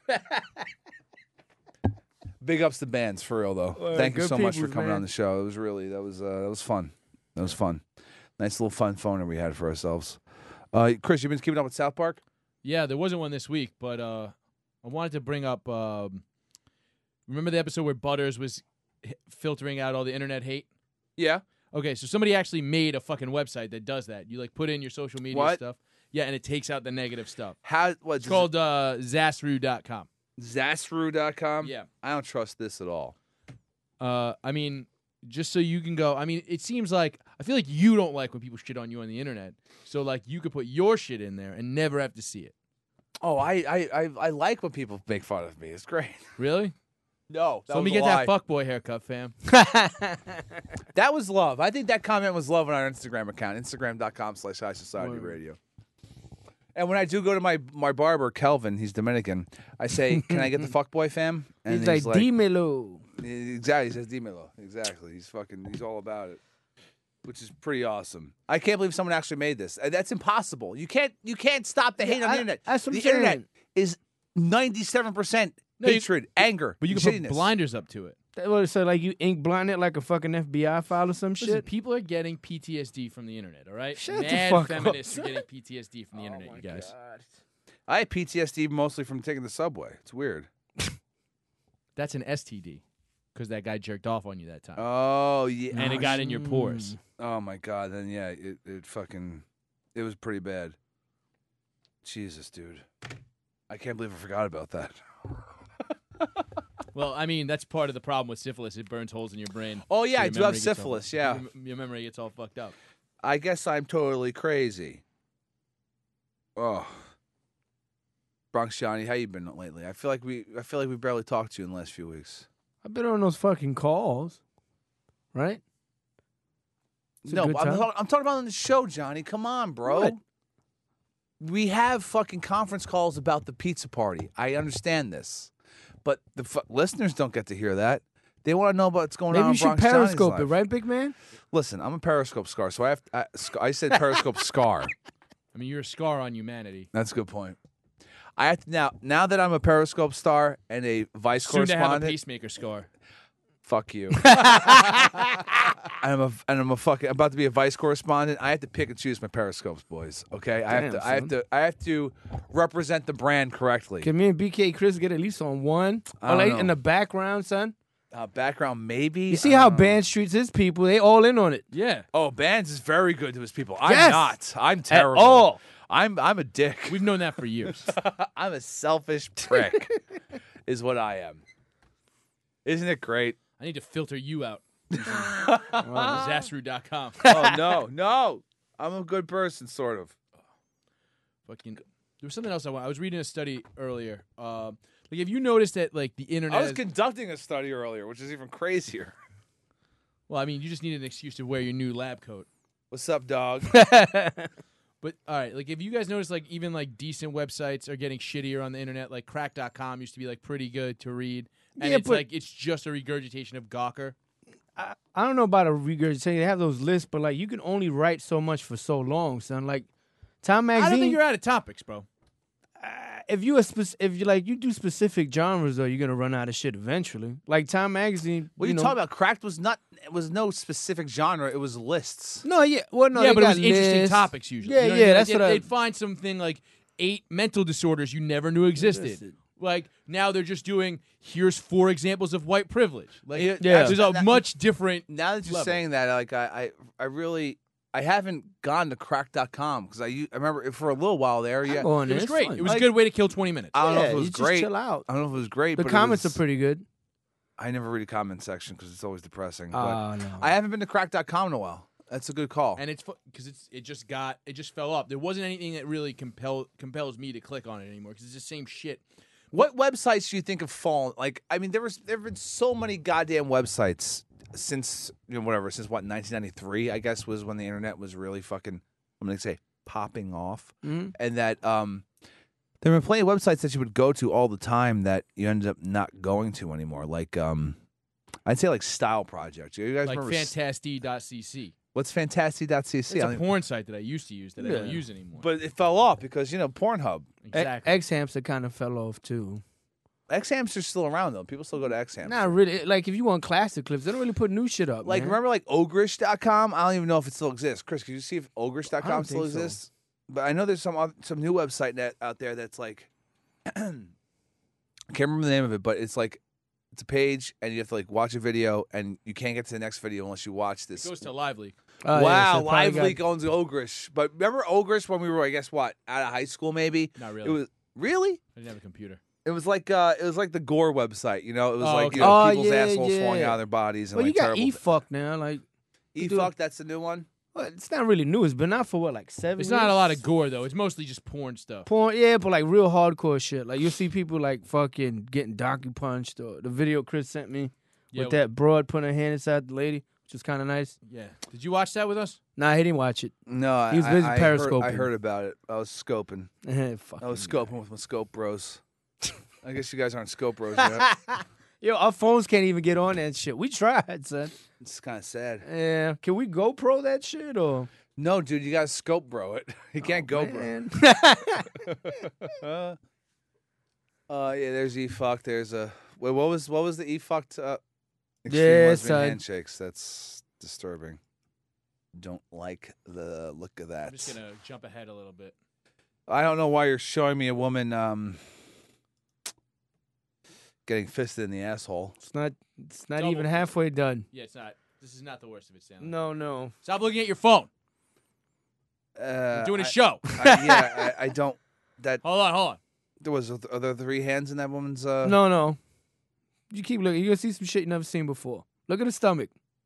Big ups to bands, for real, though. Well, Thank you good so much for peoples, coming man. on the show. It was really, that was uh, that was fun. That was fun. Nice little fun phoner we had for ourselves. Uh, Chris, you been keeping up with South Park? Yeah, there wasn't one this week, but uh, I wanted to bring up. Um, remember the episode where Butters was h- filtering out all the internet hate? Yeah. Okay, so somebody actually made a fucking website that does that. You like put in your social media What? stuff. Yeah, and it takes out the negative stuff. How? What? It's called uh, Zasru dot com. Zasru dot com? Yeah. I don't trust this at all. Uh, I mean, just so you can go. I mean, it seems like I feel like you don't like when people shit on you on the internet. So like you could put your shit in there and never have to see it. Oh, I I, I, I like when people make fun of me. It's great. Really? No. So let me get that fuckboy haircut, fam. That was love. I think that comment was love on our Instagram account, instagram dot com slash high society Word. radio. And when I do go to my, my barber, Kelvin, he's Dominican, I say, can I get the fuckboy fam? And He's, like, dímelo. Exactly. He says, dímelo. Exactly. He's fucking, he's all about it. Which is pretty awesome. I can't believe someone actually made this. Uh, That's impossible. You can't you can't stop the hate on the I- internet. that's what the I'm saying. internet is ninety-seven percent No, you- hatred, anger, But you can shittiness. put blinders up to it. That what it said, like you ink blind it like a fucking F B I file or some Listen, shit. people are getting P T S D from the internet, all right? Shut the Mad fuck up. feminists are getting P T S D from the Oh internet, my you guys. God. I had P T S D mostly from taking the subway. It's weird. That's an S T D because that guy jerked off on you that time. Oh yeah, and it got in your pores. Oh my god, then yeah, it it fucking it was pretty bad. Jesus, dude. I can't believe I forgot about that. Well, I mean, that's part of the problem with syphilis. It burns holes in your brain. Oh yeah, so I your do have memory gets all- syphilis, yeah. Your, your memory gets all fucked up. I guess I'm totally crazy. Oh. Bronx Johnny, how you been lately? I feel like we I feel like we barely talked to you in the last few weeks. I've been on those fucking calls, right? It's a No, good I'm, time. talk- I'm talking about on the show, Johnny. Come on, bro. What? We have fucking conference calls about the pizza party. I understand this. But the fu- listeners don't get to hear that. They want to know about what's going Maybe on you in should Bronx Johnny's periscope it, life. right, big man? Listen, I'm a Periscope scar, so I have I, sc- I said Periscope scar. I mean, you're a scar on humanity. That's a good point. I have to, now now that I'm a Periscope star and a vice Soon to have a correspondent. pacemaker scar. Fuck you. and I'm a and I'm a fucking about to be a vice correspondent. I have to pick and choose my periscopes, boys. Okay, I have Damn, to. I have son. to. I have to represent the brand correctly. Can me and B K Chris get at least on one? I Or don't like know. in the background, son? Uh, background, maybe. You see I how don't know. Bands treats his people? They all in on it. Yeah. Oh, Bands is very good to his people. I'm Yes. not. I'm At terrible. all. I'm I'm a dick. We've known that for years. I'm a selfish prick. Is what I am. Isn't it great? I need to filter you out. Zasru dot com. Oh no, no. I'm a good person, sort of. Fucking. There was something else I want. I was reading a study earlier. Um, like, have you noticed that like the internet? I was has- conducting a study earlier, which is even crazier. well, I mean, you just need an excuse to wear your new lab coat. What's up, dog? But all right, like if you guys notice, like even like decent websites are getting shittier on the internet. Like crack dot com used to be like pretty good to read, and Yeah, it's but- like it's just a regurgitation of Gawker. I, I don't know about a regurgitation. They have those lists, but like you can only write so much for so long, son. Like Time I Magazine. don't think you're out of topics, bro. if you a spec- if you like you do specific genres though, you're gonna run out of shit eventually. Like Time Magazine. What are you you know, talking about? Cracked was not. It was no specific genre. It was lists. No, yeah, well, no, yeah, they but it got was interesting lists. topics usually. Yeah, You know what yeah, I mean? that's like, what I. they'd find something like eight mental disorders you never knew existed. Existed. Like now they're just doing here's four examples of white privilege. Like Yeah, Yeah. there's a that- much different. Now that you're level. saying that, like I, I, I really, I haven't gone to crack dot com because I, u- I remember for a little while there. Yeah, Go on It there, was it's great. fun. It was Like- a good way to kill twenty minutes. I don't know if Yeah, it was you just great. chill out. I don't know if it was great. The but it comments was- are pretty good. I never read a comment section because it's always depressing. But Oh no. I haven't been to crack dot com in a while. That's a good call. And it's because it's it just got it just fell off. There wasn't anything that really compel compels me to click on it anymore because it's the same shit. What websites do you think have fallen? Like, I mean, there was there have been so many goddamn websites since you know whatever since what nineteen ninety-three I guess was when the internet was really fucking I'm gonna say popping off, Mhm. and that um there were plenty of websites that you would go to all the time that you ended up not going to anymore. Like um I'd say like Style Project. You guys Like remember s- fantasty dot c c. what's fantastic dot c c? It's I a don't- porn site that I used to use that I don't Yeah. use anymore. but it fell off because you know Pornhub. exactly. X Hamster kind of fell off too. X Hamster's still around though. People still go to X Hamster. Not really. Like if you want classic clips, they don't really put new shit up. Like, man. remember, like, ogrish dot com? I don't even know if it still exists. Chris, can you see if ogrish dot I com don't still think so. exists? But I know there's some oth- some new website net out there that's like, I can't remember the name of it, but it's like, it's a page, and you have to, like, watch a video, and you can't get to the next video unless you watch this. It goes to Lively. Oh, yeah, wow, so it probably Lively got- owns ogrish. But remember ogrish when we were, I guess, what, out of high school, maybe? Not really. It was, really? I didn't have a computer. It was like uh, it was like the Gore website, you know. It was Oh, like okay. you know, Oh, people's yeah, assholes falling yeah. out of their bodies and Well, like you got terrible. E fuck now. Like E do- fuck, that's the new one. well, it's not really new. It's been out for what, like seven. It's not a years? lot of gore though. It's mostly just porn stuff. porn. Yeah, but like real hardcore shit. Like you'll see people like fucking getting donkey punched. Or the video Chris sent me Yeah, with that broad putting her hand inside the lady, which was kind of nice. Yeah. Did you watch that with us? Nah, he didn't watch it. No, He was I, busy I, I heard, I periscoping. heard about it. I was scoping. Fuck I was you. scoping with my scope bros. I guess you guys aren't scope bros yet. Yo, our phones can't even get on that shit. We tried, son. It's kind of sad. Yeah, can we GoPro that shit or? No, dude, you got to scope bro it. You can't go bro. Man. Uh, Uh, yeah, there's E fuck. There's a wait. What was what was the E fucked? Uh, extreme Yeah, lesbian son. handshakes. That's disturbing. Don't like the look of that. I'm just gonna jump ahead a little bit. I don't know why you're showing me a woman um getting fisted in the asshole. It's not. It's not Double. even halfway done. Yeah, it's not. This is not the worst of it, Stanley. No, no. Stop looking at your phone. Uh, We're doing a I- show. I, yeah, I, I don't. That Hold on, hold on. there was. Are there three hands in that woman's? Uh, No, no. You keep looking. You're gonna see some shit you never seen before. Look at the stomach.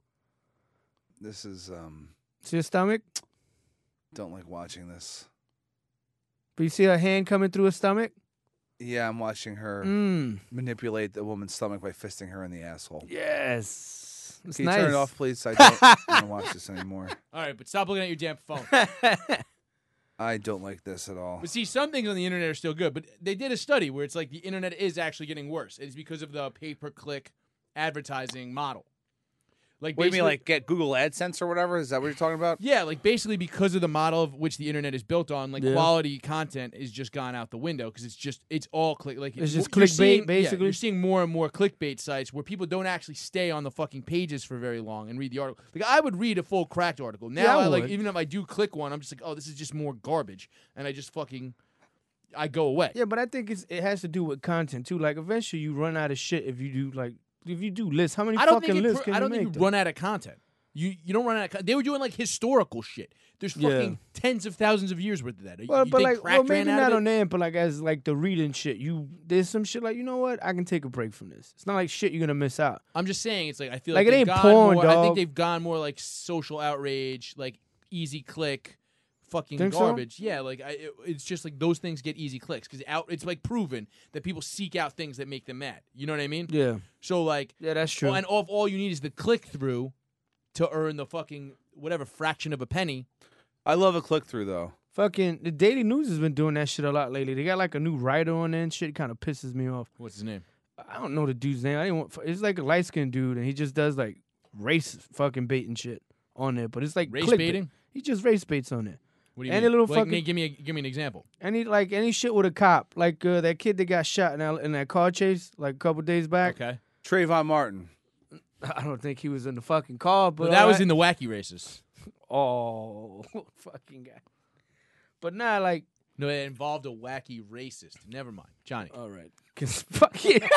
This is um. See her stomach? Don't like watching this. But you see her hand coming through her stomach? Yeah, I'm watching her Mm. manipulate the woman's stomach by fisting her in the asshole. Yes. It's Can you nice. turn it off, please? I don't want to watch this anymore. All right, but stop looking at your damn phone. I don't like this at all. But see, some things on the internet are still good. But they did a study where it's like the internet is actually getting worse. It's because of the pay-per-click advertising model. Like, What do you mean, basically- like get Google AdSense or whatever? Is that what you're talking about? Yeah, like basically because of the model of which the internet is built on, like Yeah. quality content is just gone out the window because it's just it's all click like It's just you're clickbait, seeing- yeah, basically? you're seeing more and more clickbait sites where people don't actually stay on the fucking pages for very long and read the article. Like I would read a full Cracked article. Now Yeah, I I like would. even if I do click one, I'm just like, oh, this is just more garbage, and I just fucking I go away. Yeah, but I think it's it has to do with content too. Like eventually you run out of shit if you do like if you do lists. How many I don't fucking think it lists pro- can I don't you think make? you though? run out of content. You you don't run out of content. They were doing like historical shit. There's Yeah. fucking tens of thousands of years worth of that. Well, you but think like, well, Cracked maybe ran out not of it? on there, but like as like the reading shit, you there's some shit like you know what, I can take a break from this. It's not like shit you're gonna miss out. I'm just saying, it's like I feel Like, like, it they've ain't gone porn, more, I think dog. they've gone more like social outrage, like easy click, fucking Think so? garbage. Yeah, like I, it, it's just like those things get easy clicks because out. It's like proven that people seek out things that make them mad. You know what I mean? Yeah, So like, yeah, that's true. well, and all, all you need is the click through to earn the fucking whatever fraction of a penny. I love a click through though. Fucking the Daily News has been doing that shit a lot lately. They got like a new writer on there and shit. Kind of pisses me off. What's his name? I don't know the dude's name. I didn't want. It's like a light skinned dude, and he just does like race fucking bait and shit on there. But it's like Race clickbait. baiting? He just race baits on there. What do you Any mean? little Like, fucking- give me a, give me an example. Any like any shit with a cop, like uh, that kid that got shot in that, in that car chase like a couple days back. Okay, Trayvon Martin. I don't think he was in the fucking car, but but that was alright. in the wacky races. Oh, fucking guy. But nah, like, No, it involved a wacky racist. Never mind, Johnny. all right, cause fuck yeah.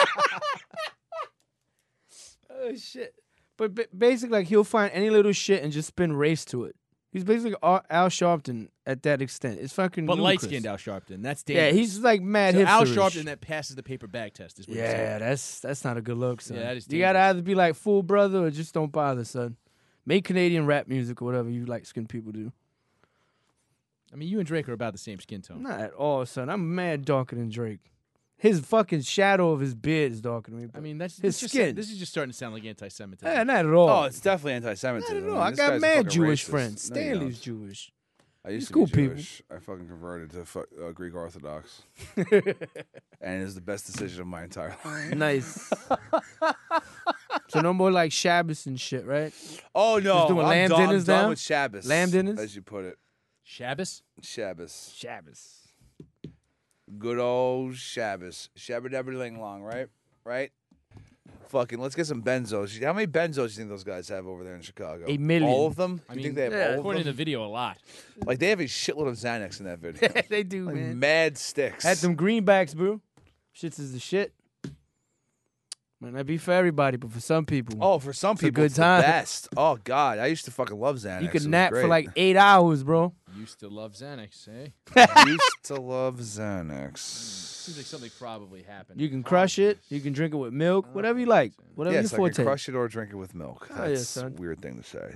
Oh shit. But ba- basically, like he'll find any little shit and just spin race to it. He's basically Al Al Sharpton at that extent. It's fucking. But light ludicrous. skinned Al Sharpton. That's Yeah, dangerous. he's like mad so Al hipsterish. Sharpton that passes the paper bag test is what you're Yeah, saying. that's that's not a good look, son. Yeah, that is You gotta dangerous. either be like full brother or just don't bother, son. Make Canadian rap music or whatever you like skinned people do. I mean, you and Drake are about the same skin tone. Not at all, son. I'm mad darker than Drake. His fucking shadow of his beard is darker than me. I mean, that's his this just- skin. this is just starting to sound like anti-Semitism. Yeah, not at all. Oh, it's definitely anti-Semitism. not at I all. mean, I this got guy's a mad fucking Jewish racist. friends. No, you Stanley's don't. Jewish. I used He's to cool be people. Jewish. I fucking converted to fu- uh, Greek Orthodox, and it was the best decision of my entire life. Nice. So no more like Shabbos and shit, right? Oh no, doing I'm lamb done, dinners I'm done now? with Shabbos. Lamb dinners? as you put it. Shabbos? Shabbos. Shabbos. Good old Shabbos. Shabba dabba ling long, right? Right? Fucking, let's get some benzos. How many benzos do you think those guys have over there in Chicago? A million. All of them? I you mean, think they have yeah, all of According to the them? video, a lot. Like, they have a shitload of Xanax in that video. They do, Like, man. mad sticks. Had them greenbacks, bro. Shits is the shit. Might not be for everybody, but for some people. Oh, for some It's a people, good it's time. the best. Oh, God. I used to fucking love Xanax. you It could was nap for great. like eight hours, bro. Used to love Xanax, eh? used to love Xanax. Seems like something probably happened. You can crush it. You can drink it with milk. Whatever you like. Whatever Yes, your I can forte. crush it or drink it with milk. Oh, yeah, That's son. a weird thing to say.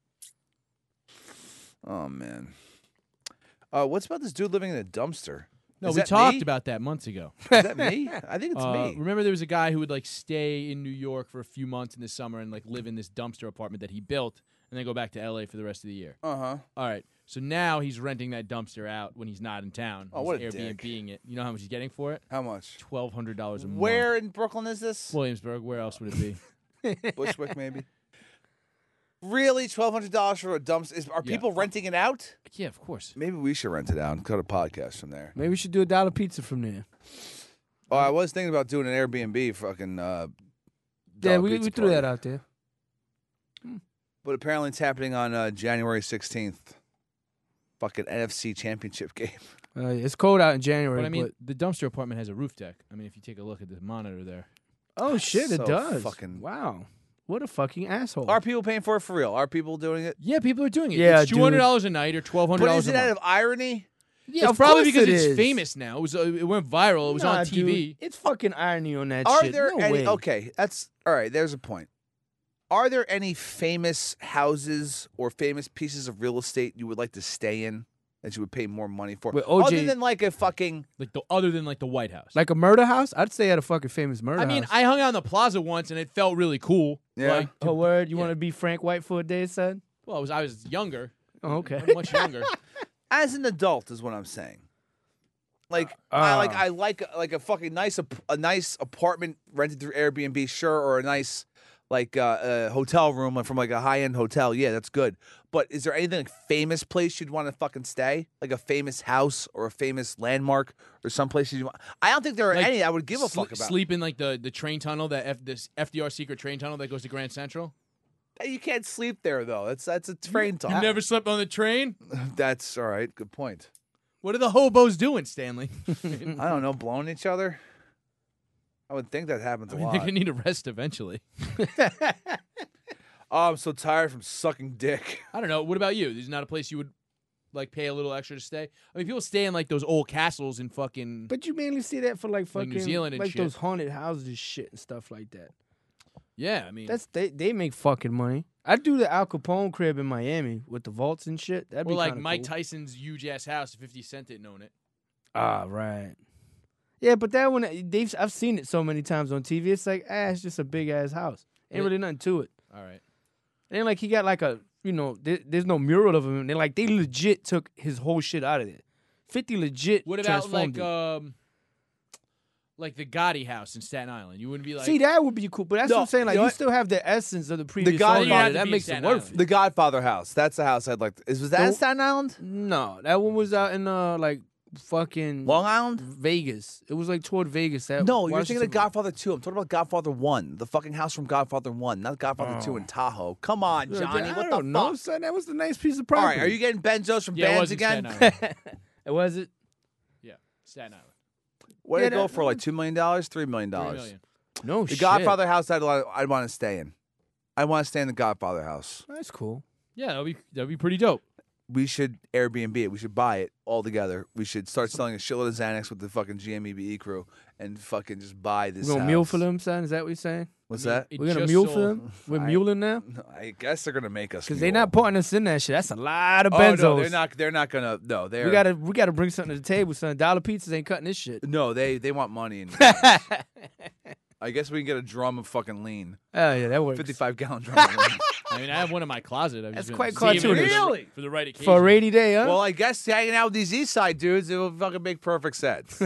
Oh, man. Uh, what's about this dude living in a dumpster? No, Is we that talked me? about that months ago. Is that me? I think it's Uh, me. remember, there was a guy who would like stay in New York for a few months in the summer and like live in this dumpster apartment that he built, and then go back to L A for the rest of the year. Uh huh. All right, so now he's renting that dumpster out when he's not in town. Oh, he's what a Airbnb-ing it. You know how much he's getting for it? How much? Twelve hundred dollars a month. Where in Brooklyn is this? Williamsburg. Where else would it be? Bushwick, maybe. Really, twelve hundred dollars for a dumpster? Is, are Yeah. people renting it out? Yeah, of course. Maybe we should rent it out and cut a podcast from there. Maybe we should do a dollar pizza from there. Oh, I was thinking about doing an Airbnb fucking. Uh, Yeah, dog we, pizza we threw that party. out there. But apparently it's happening on uh, January sixteenth. Fucking N F C Championship game. Uh, it's cold out in January. But I mean, but- the dumpster apartment has a roof deck. I mean, if you take a look at the monitor there. oh shit, it So does. fucking- Wow, what a fucking asshole. Are people paying for it for real? Are people doing it? Yeah, people are doing it. Yeah, it's two hundred dollars a night or twelve hundred But dollars is a it out month. of irony? yeah, it's of probably course because it it's is. famous now. It was uh, it went viral. It was Nah, on T V. dude, it's fucking irony on that Are shit. there no any? way. Okay, that's all right. There's a point. Are there any famous houses or famous pieces of real estate you would like to stay in that you would pay more money for? With O J Other than like a fucking. Like the other than like the White House. Like a murder house? I'd stay at a fucking famous murder I mean, house. I hung out in the plaza once and it felt really cool. Yeah. Like, Oh, word? You yeah. want to be Frank White for a day, son? well, I was I was younger, Oh, okay. I'm much younger. As an adult, is what I'm saying. Like I like Uh. I like like a fucking nice ap- a nice apartment rented through Airbnb, sure, or a nice like uh, a hotel room from like a high end hotel. Yeah, that's good. But is there anything like famous place you'd want to fucking stay? Like a famous house or a famous landmark or some place you want? I don't think there are Like, any I would give a Sle- fuck about. Sleep in like the, the train tunnel, that F, this F D R secret train tunnel that goes to Grand Central. You can't sleep there though. That's that's a train You tunnel. never slept on the train? That's all right. Good point. What are the hobos doing, Stanley? I don't know, blowing each other. I would think that happens I a mean, lot. they're gonna need a rest eventually. Oh, I'm so tired from sucking dick. I don't know. What about you? There's not a place you would like pay a little extra to stay. I mean, people stay in like those old castles in fucking. But you mainly see that for like Like fucking New Zealand and like shit. those haunted houses and shit and stuff like that. yeah, I mean, That's they they make fucking money. I'd do the Al Capone crib in Miami with the vaults and shit. That'd or be like kinda Mike cool. Tyson's huge ass house. Fifty Cent didn't own it. Ah, right. Yeah, but that one they've I've seen it so many times on T V. It's like, ah, it's just a big ass house. Ain't Yeah. really nothing to it. All right. And like he got like a you know, there, there's no mural of him. They like they legit took his whole shit out of there. Fifty legit. What about like transformed it. um, like the Gotti house in Staten Island? You wouldn't be like, See, that would be cool. But that's No, what I'm saying. Like you know you what? still have the essence of the previous God- song you don't about have it. to That be in makes it Staten worth Island. it. The Godfather house. That's the house I'd like to. Is was that in Don't- Staten Island? No, that one was out in uh like fucking Long Island? Vegas. It was like toward Vegas. That No, you're Washington- thinking of Godfather two. I'm talking about Godfather one. The fucking house from Godfather one, not Godfather two in Tahoe. Come on, Yeah, Johnny. I What the don't know, fuck? son. That was the nice piece of All property. right, are you getting benzos from yeah, it bands was in again? Staten Island. Was it? yeah, Staten Island. What Yeah, did it go that- for? Like two million dollars, three million Three dollars. million. No The shit. Godfather house, I'd li- I'd want to stay in. I want to stay in the Godfather house. That's cool. Yeah, that'd be that'd be pretty dope. We should Airbnb it. We should buy it all together. We should start selling a shitload of Xanax with the fucking G M E B E crew and fucking just buy this. We're gonna house. mule for them, son. Is that what you're saying? What's I mean, that? it We're gonna just mule for sold- them. We're I- muling now I guess they're gonna make us because mule. they're not putting us in that shit. That's a lot of Oh, benzos. no, they're not. They're not gonna. No, they're. We gotta we gotta bring something to the table, son. Dollar pizzas ain't cutting this shit. No, they they want money. And I guess we can get a drum of fucking lean, Oh yeah, that works. fifty-five gallon drum. Of lean. I mean, I have one in my closet. I've That's just quite been saving it cartoonish. for the- Really? For the right occasion. For a rainy day, huh? Well, I guess hanging out with these East Side dudes, it will fucking make perfect sense.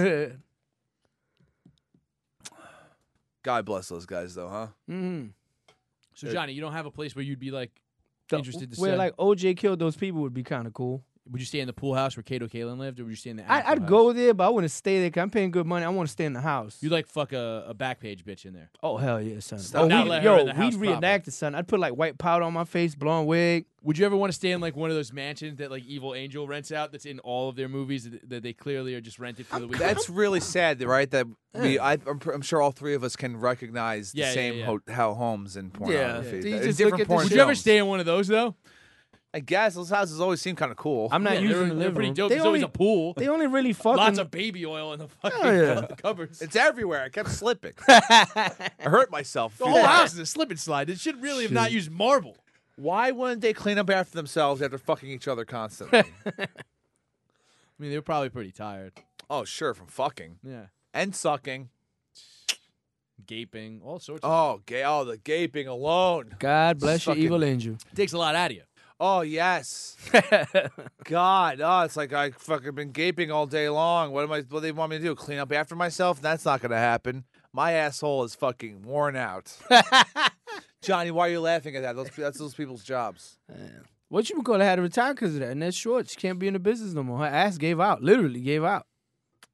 God bless those guys, though, huh? mm-hmm. So Johnny, you don't have a place where you'd be like interested to where stay? like O J killed those people would be kind of cool. Would you stay in the pool house where Kato Kalin lived, or would you stay in the? I, actual I'd house? go there, but I wouldn't stay there. 'Cause I'm paying good money. I want to stay in the house. You'd like fuck a, a back page bitch in there. Oh hell yeah, son! Stop. Oh, Not we, let her yo, in the house we'd proper. reenact it, son. I'd put like white powder on my face, blonde wig. Would you ever want to stay in like one of those mansions that like Evil Angel rents out? That's in all of their movies that, that they clearly are just rented for the weekend. That's really sad, right? That we, I, I'm, pr- I'm sure all three of us can recognize the Yeah, yeah, same yeah. Ho- how homes in pornography. You They're just different look at the porn Would you ever films. stay in one of those though? I guess those houses always seem kind of cool. I'm not Yeah, they're- using the they're living pretty room. dope. They There's always only, a pool. they only really fucking. Lots of baby oil in the fucking Hell yeah. cupboards. It's everywhere. I kept slipping. I hurt myself. The whole house is a slip and slide. It should really have not used marble. Why wouldn't they clean up after themselves after fucking each other constantly? I mean, they were probably pretty tired. Oh, sure, from fucking Yeah, and sucking. gaping, all sorts. of Oh, gay. Oh, the gaping alone. God bless you, Fucking- evil angel. It takes a lot out of you. Oh yes. God. Oh, it's like I fucking been gaping all day long. What am I? What do they want me to do? Clean up after myself? That's not gonna happen. My asshole is fucking worn out. Johnny, why are you laughing at that? Those, that's those people's jobs. What you call her had to retire because of that, and that's short. She can't be in the business no more. Her ass gave out, literally gave out.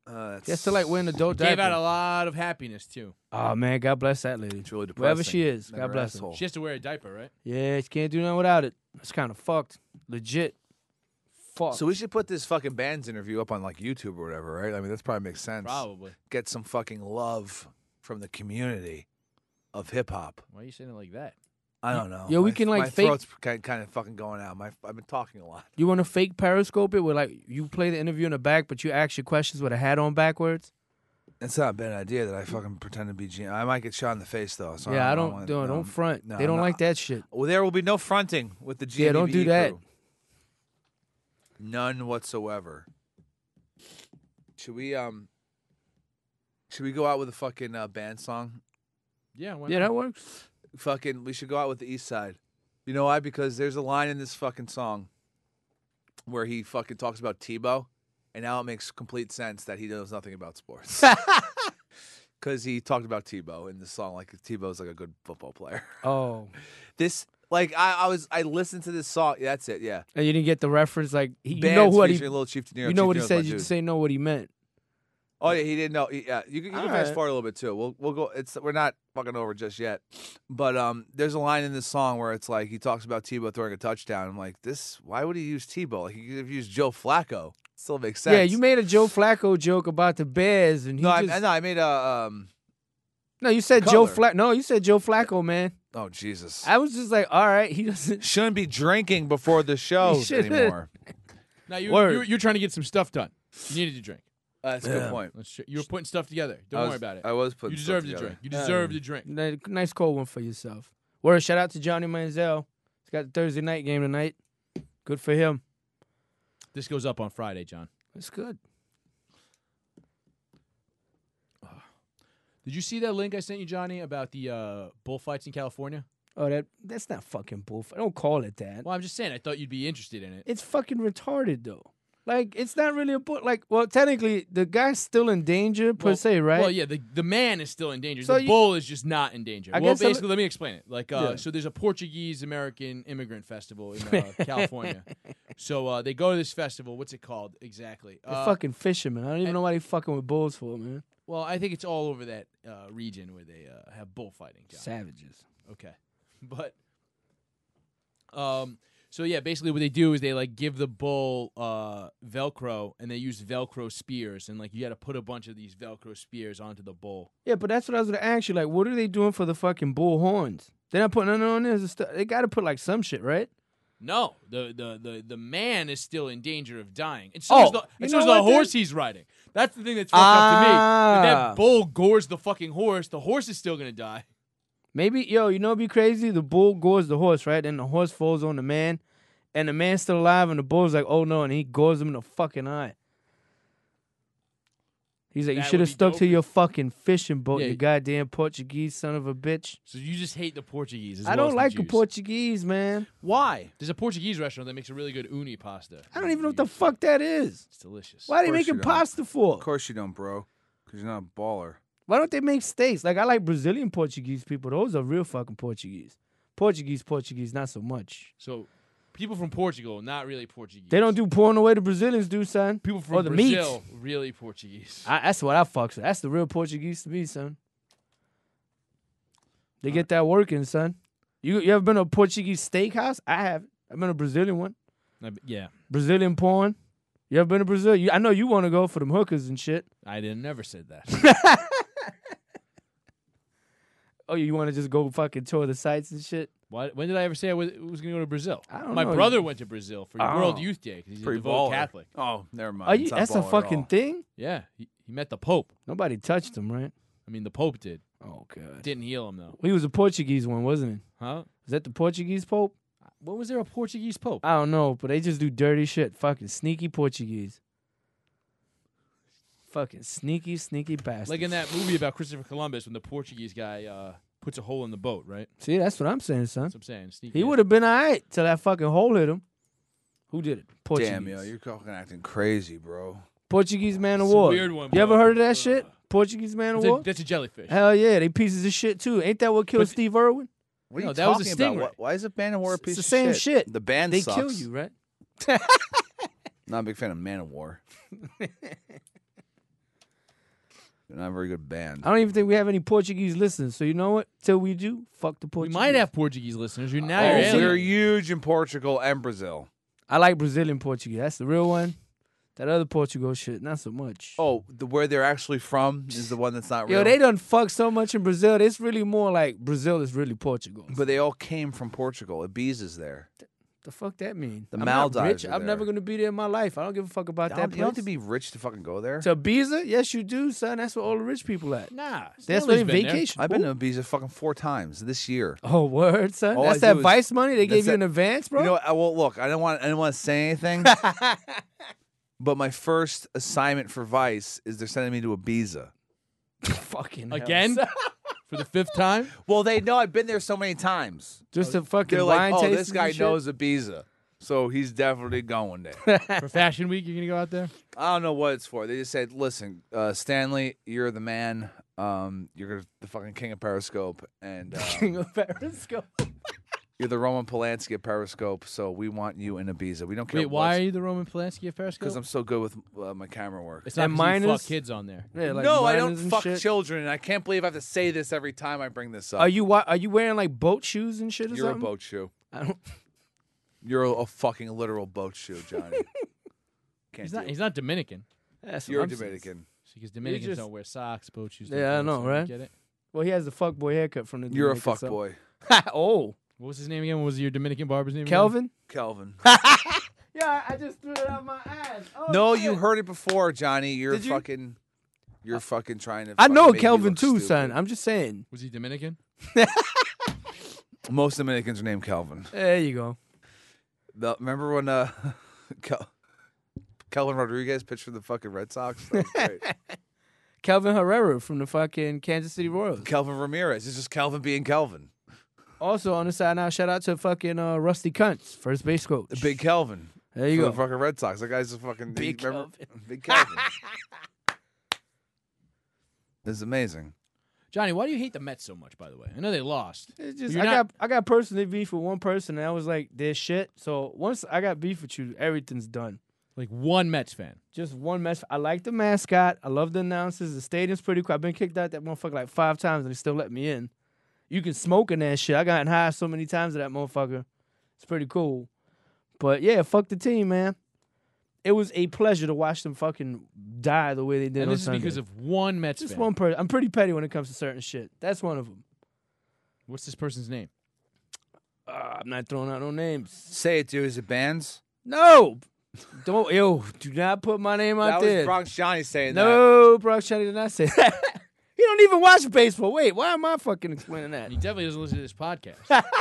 Uh, that's, Just to like wear an adult Gave diaper. out a lot of happiness too. Oh man, God bless that lady. It's really depressing. Wherever she is, Never God bless her. asshole. She has to wear a diaper, right? Yeah, she can't do nothing without it. It's kind of fucked. Legit. Fuck. So we should put this fucking band's interview up on like YouTube or whatever, right? I mean, that's probably makes sense. Probably. Get some fucking love from the community of hip hop. Why are you saying it like that? I don't know. Yo, we My- can, like, my fake- throat's kind kind of fucking going out. My I've been talking a lot. You want to fake Periscope it where like you play the interview in the back, but you ask your questions with a hat on backwards? It's not a bad idea that I fucking pretend to be G M. I might get shot in the face though. So yeah, I don't. wanna- don't no, don't front. no, they don't no. like that shit. Well, there will be no fronting with the G M E Yeah, don't do that. crew. None whatsoever. Should we um? Should we go out with a fucking uh, band song? Yeah. Why Yeah, not? that works. Fucking, we should go out with the East Side. You know why? Because there's a line in this fucking song where he fucking talks about Tebow, and now it makes complete sense that he knows nothing about sports. Because he talked about Tebow in the song, like Tebow's like a good football player. Oh, This, like, I, I was, I listened to this song. Yeah, that's it. Yeah, and you didn't get the reference. Like he, you Bands know what he, featuring Lil Chief De Niro. you know Chief what he De Niro's said. my You dude. just say know what he meant. Oh yeah, he didn't know. He, yeah, you can, you can All fast right. forward a little bit too. We'll we'll go. It's we're not fucking over just yet, but um, there's a line in this song where it's like he talks about Tebow throwing a touchdown. I'm like, this. Why would he use Tebow? Like he could have used Joe Flacco. Still makes sense. Yeah, you made a Joe Flacco joke about the Bears, and he No, I, just, no, I made a um. no, you said Joe Cutler. Flacco. No, you said Joe Flacco, man. Oh Jesus! I was just like, all right, he doesn't. Shouldn't be drinking before the shows shouldn't. anymore. Now you Word. you're, you're trying to get some stuff done. You needed to drink. Uh, that's a Yeah. good point. Let's sh- you were putting stuff together. Don't I was- worry about it. I was putting You stuff deserve to together. drink. You deserve to drink. Ni- Nice cold one for yourself. Word, shout out to Johnny Manziel. He's got the Thursday night game tonight. Good for him. This goes up on Friday, John. That's good. Did you see that link I sent you, Johnny, about the uh, bullfights in California? Oh, that that's not fucking bullfight. Don't call it that. Well, I'm just saying. I thought you'd be interested in it. It's fucking retarded though. Like it's not really a bull. Like, well, technically the guy's still in danger per Well- se, right? Well, yeah, the, the man is still in danger. So the you- bull is just not in danger. I well, guess I'm- basically, let me explain it. Like, uh, Yeah. so there's a Portuguese American immigrant festival in uh, California. So uh, they go to this festival. What's it called exactly? They're Uh, fucking fishermen. I don't even know why they fucking with bulls for, man. well, I think it's all over that uh, region where they uh, have bullfighting. John. Savages. Okay, but um, so yeah, basically what they do is they like give the bull uh Velcro, and they use Velcro spears, and like you got to put a bunch of these Velcro spears onto the bull. Yeah, but that's what I was gonna ask you. Like, what are they doing for the fucking bull horns? They're not putting nothing on there. Stu- They got to put like some shit, right? No, the the the, the man is still in danger of dying, and so Oh, is the, you and so know is the what, then? horse he's riding. That's the thing that's fucked up to me. If Ah. that bull gores the fucking horse, the horse is still gonna die. Maybe, yo, you know what'd be crazy? The bull gores the horse, right? And the horse falls on the man, and the man's still alive, and the bull's like, oh no, and he gores him in the fucking eye. He's like, you That should would have be stuck dope to if- your fucking fishing boat, Yeah. you goddamn Portuguese son of a bitch. So you just hate the Portuguese. As I well don't as like the the Jews. Portuguese, man. Why? There's a Portuguese restaurant that makes a really good uni pasta. I don't even know what the fuck that is. It's delicious. Why are they course you making don't. pasta for? Of course you don't, bro. Because you're not a baller. Why don't they make steaks? Like, I like Brazilian Portuguese people. Those are real fucking Portuguese. Portuguese, Portuguese, not so much. So, people from Portugal, not really Portuguese. They don't do porn the way the Brazilians do, son. People from or the Brazil, meat. really Portuguese. I, that's what I fucks with. That's the real Portuguese to me, son. They get that working, son. You you ever been to a Portuguese steakhouse? I have. I've been to a Brazilian one. I- yeah, Brazilian porn. You ever been to Brazil? You, I know you want to go for them hookers and shit. I didn't never said that. Oh, you want to just go fucking tour the sites and shit? Why, when did I ever say I was, was going to go to Brazil? I don't My know. brother went to Brazil for Oh. World Youth Day because he's a Pretty devout baller. Catholic. Oh, never mind. Are you, It's not that's a baller at fucking all. thing? Yeah, he, he met the Pope. Nobody touched him, right? I mean, the Pope did. Oh, God. Didn't heal him though. He was a Portuguese one, wasn't he? Huh? Is that the Portuguese Pope? When was there a Portuguese Pope? I don't know, but they just do dirty shit. Fucking sneaky Portuguese. Fucking sneaky, sneaky bastards. Like in that movie about Christopher Columbus when the Portuguese guy uh, puts a hole in the boat, right? See, that's what I'm saying, son. That's what I'm saying. Sneaky He would have been all right till that fucking hole hit him. Who did it? Portuguese. Damn, yo, you're fucking acting crazy, bro. Portuguese Man of It's a War. weird one, You ever bro. heard of that shit? Portuguese Man of That's War? a, that's a jellyfish. Hell yeah, they pieces of shit too. Ain't that what killed But- Steve Irwin? What are No, you that was a talking about? stingray. Why, why is it Man of War a It's piece the of same shit? shit. The band They sucks. kill you, right? Not a big fan of Man of War. They're not a very good band. I don't even think we have any Portuguese listeners. So you know what? Till we do, fuck the We Portuguese. might have Portuguese listeners. You're now Oh, you're we're alien. huge in Portugal and Brazil. I like Brazilian Portuguese. That's the real one. That other Portugal shit, not so much. Oh, the where they're actually from is the one that's not real. Yo, they done fuck so much in Brazil. It's really more like Brazil is really Portugal. But they all came from Portugal. Ibiza's there. The fuck that mean? The I'm not Maldives rich. are I'm there. never gonna be there in my life. I don't give a fuck about You that don't, place. you don't have to be rich to fucking go there. To Ibiza? Yes, you do, son. That's where all the rich people at. Nah. That's Stanley's where they been there. vacation. I've been Ooh. to Ibiza fucking four times this year. Oh, word, son. All That's I that do is- Vice money they that's gave you that- in advance, bro. You know, what? I, well, look, I don't want, I don't want to say anything. But my first assignment for Vice is they're sending me to Ibiza. Fucking hell, Again? son. For the fifth time? Well, they know I've been there so many times. Just a fucking They're wine like, oh, tasting this guy and shit? knows Ibiza, so he's definitely going there. For Fashion Week, you're going to go out there? I don't know what it's for. They just said, listen, uh, Stanley, you're the man. Um, you're the fucking king of Periscope, and uh, King of Periscope. you're the Roman Polanski of Periscope. So we want you in Ibiza. We don't care. Wait, why are you the Roman Polanski of Periscope? Because I'm so good with uh, my camera work. It's not And 'cause you minors? fuck kids on there. Yeah, like no, I don't minors and fuck shit. children, and I can't believe I have to say this every time I bring this up. Are you wa- are you wearing like boat shoes and shit or You're something? a boat shoe. I don't. You're a, a fucking literal boat shoe, Johnny. Can't He's not, do he's it. not Dominican. That's what You're a I'm saying. Dominican. Because Dominicans just- don't wear socks, boat shoes. Yeah, I don't know, so you right? Get it? Well, he has the fuckboy haircut from the. You're a Dominican, fuck so- boy. oh, What was his name again? What was your Dominican barber's name? again? Kelvin. Kelvin. Yeah, I just threw it out my ass. Oh, no, shit. you heard it before, Johnny. You're Did you? fucking. You're fucking trying to. I fucking know make me Kelvin look too, stupid. son. I'm just saying. Was he Dominican? Most Dominicans are named Kelvin. There you go. The, remember when uh, Kel- Kelvin Rodriguez pitched for the fucking Red Sox? That was great. Kelvin Herrera from the fucking Kansas City Royals. Kelvin Ramirez. It's just Kelvin being Kelvin. Also on the side now, shout out to fucking uh, Rusty Kuntz, first base coach. The big Kelvin. There you for go. the fucking Red Sox. That guy's a fucking Big remember- Kelvin. Big Kelvin. This is amazing. Johnny, why do you hate the Mets so much, by the way? I know they lost. It's just You're I not- got I got personally beef with one person, and I was like, "They're shit." So once I got beef with you, everything's done. Like one Mets fan. Just one mess. I like the mascot. I love the announcers. The stadium's pretty cool. I've been kicked out that motherfucker like five times, and they still let me in. You can smoke in that shit. I got high so many times to that motherfucker. It's pretty cool. But yeah, fuck the team, man. It was a pleasure to watch them fucking die the way they did And on this is Sunday. because of one Mets Just fan. one person. I'm pretty petty when it comes to certain shit. That's one of them. What's this person's name? Uh, I'm not throwing out no names. Say it, dude. Is it bands? No. Don't, yo, do not put my name out That there. was Bronx Johnny saying that. No, Bronx Johnny did not say that. He don't even watch baseball. Wait, why am I fucking explaining that? He definitely doesn't listen to this podcast.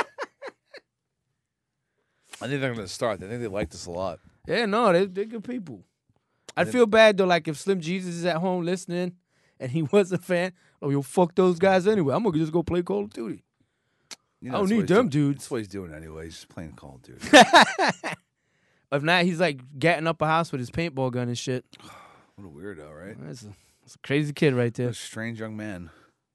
I think they're going to start. I think they like this a lot. Yeah, no, they, they're good people. I'd feel bad, though, like if Slim Jesus is at home listening and he was a fan. Oh, yo, fuck those guys anyway. I'm going to just go play Call of Duty. You I don't that's need what he's them doing. dudes. That's what he's doing anyway. He's just playing Call of Duty. If not, he's like getting up a house with his paintball gun and shit. What a weirdo, right? That's a, that's a crazy kid right What there. a strange young man.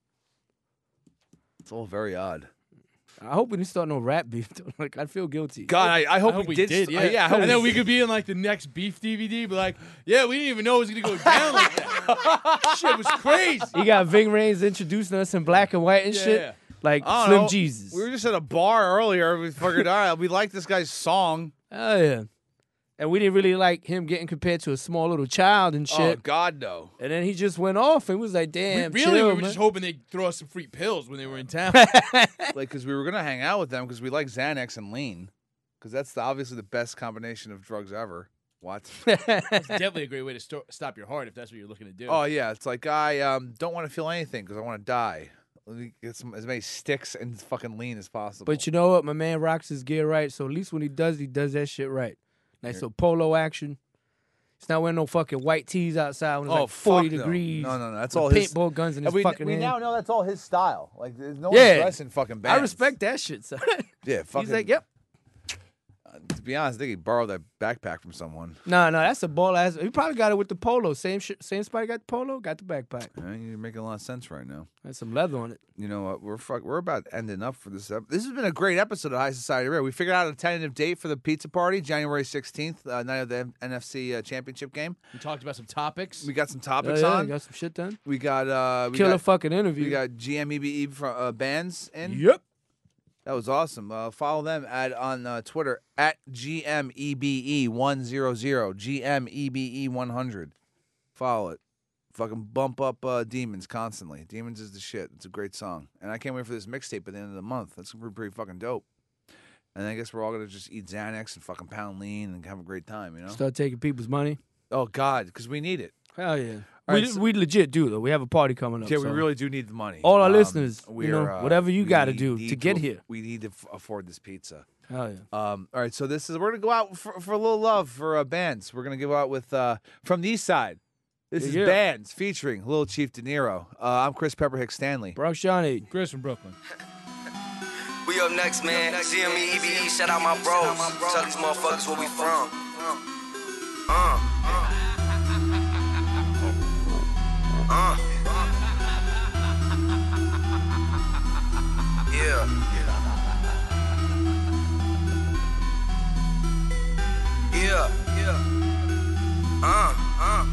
It's all very odd. I hope we didn't start no rap beef. Though. Like, I'd feel guilty. God, I, I hope, I hope we we did. did, st- yeah. uh, yeah I hope and we then we could be in like the next beef D V D, but like, yeah, we didn't even know it was gonna go down like that. Shit was crazy. He got Ving Rhames introducing us in black and white and Yeah. shit. Like I don't Slim know. Jesus. We were just at a bar earlier. We figured, all right, we like this guy's song. Oh, yeah. And we didn't really like him getting compared to a small little child and Oh, shit. God, no. And then he just went off and was like, damn, we, really, chill, we were man. just hoping they'd throw us some free pills when they were in town. Like, because we were going to hang out with them because we like Xanax and lean. Because that's the, obviously the best combination of drugs ever. What? It's definitely a great way to sto- stop your heart if that's what you're looking to do. Oh, yeah. It's like, I um, don't want to feel anything because I want to die. Let me get some, as many sticks and fucking lean as possible. But you know what? My man rocks his gear right. So at least when he does, he does that shit right. Nice little polo action. He's not wearing no fucking white tees outside when it's oh, like forty fuck no. degrees. No, no, no. That's with all his. paintball guns in And his we, fucking we hand. now know that's all his style. Like, there's no Yeah. one dressing fucking bands. I respect that shit, son. Yeah, fucking. He's like, yep. to be honest, I think he borrowed that backpack from someone. No, no, that's a ball ass. He probably got it with the polo. Same sh- same spot he got the polo, got the backpack. Yeah, you're making a lot of sense right now. There's some leather on it. You know what? We're fuck, we're about ending up for this. Ep- this has been a great episode of High Society Rare. We figured out a tentative date for the pizza party, January sixteenth, uh, night of the N F C uh, Championship game. We talked about some topics. We got some topics yeah, yeah, on. got some shit done. We got uh, we Killer got, fucking interview. We got G M E B E from uh, bands in. Yep. That was awesome. Uh, follow them at on uh, Twitter at G M E B E one hundred, G M E B E one hundred. Follow it. Fucking bump up uh, Demons constantly. Demons is the shit. It's a great song. And I can't wait for this mixtape at the end of the month. That's pretty, pretty fucking dope. And I guess we're all going to just eat Xanax and fucking pound lean and have a great time, you know? Start taking people's money. Oh, God, because we need it. Hell yeah. All We, right, so- we legit do, though. We have a party coming up. Yeah, so. we really do need the money. All our Um, listeners, you we're, know, uh, whatever you we got to do need to get here. We need to f- afford this pizza. Hell yeah. Um, all right, so this is we're gonna go out for, for a little love for uh, bands. We're gonna go out with uh, from the East Side. This Yeah, is yeah. bands featuring Lil Chief De Niro. Uh, I'm Chris Pepper Hicks Stanley. Bro, Shawnee. Chris from Brooklyn. We up next, man. G M E, E B E, shout out my bros. Tell these motherfuckers where we from. Uh. Uh. Yeah. Yeah. Yeah. Uh. Uh.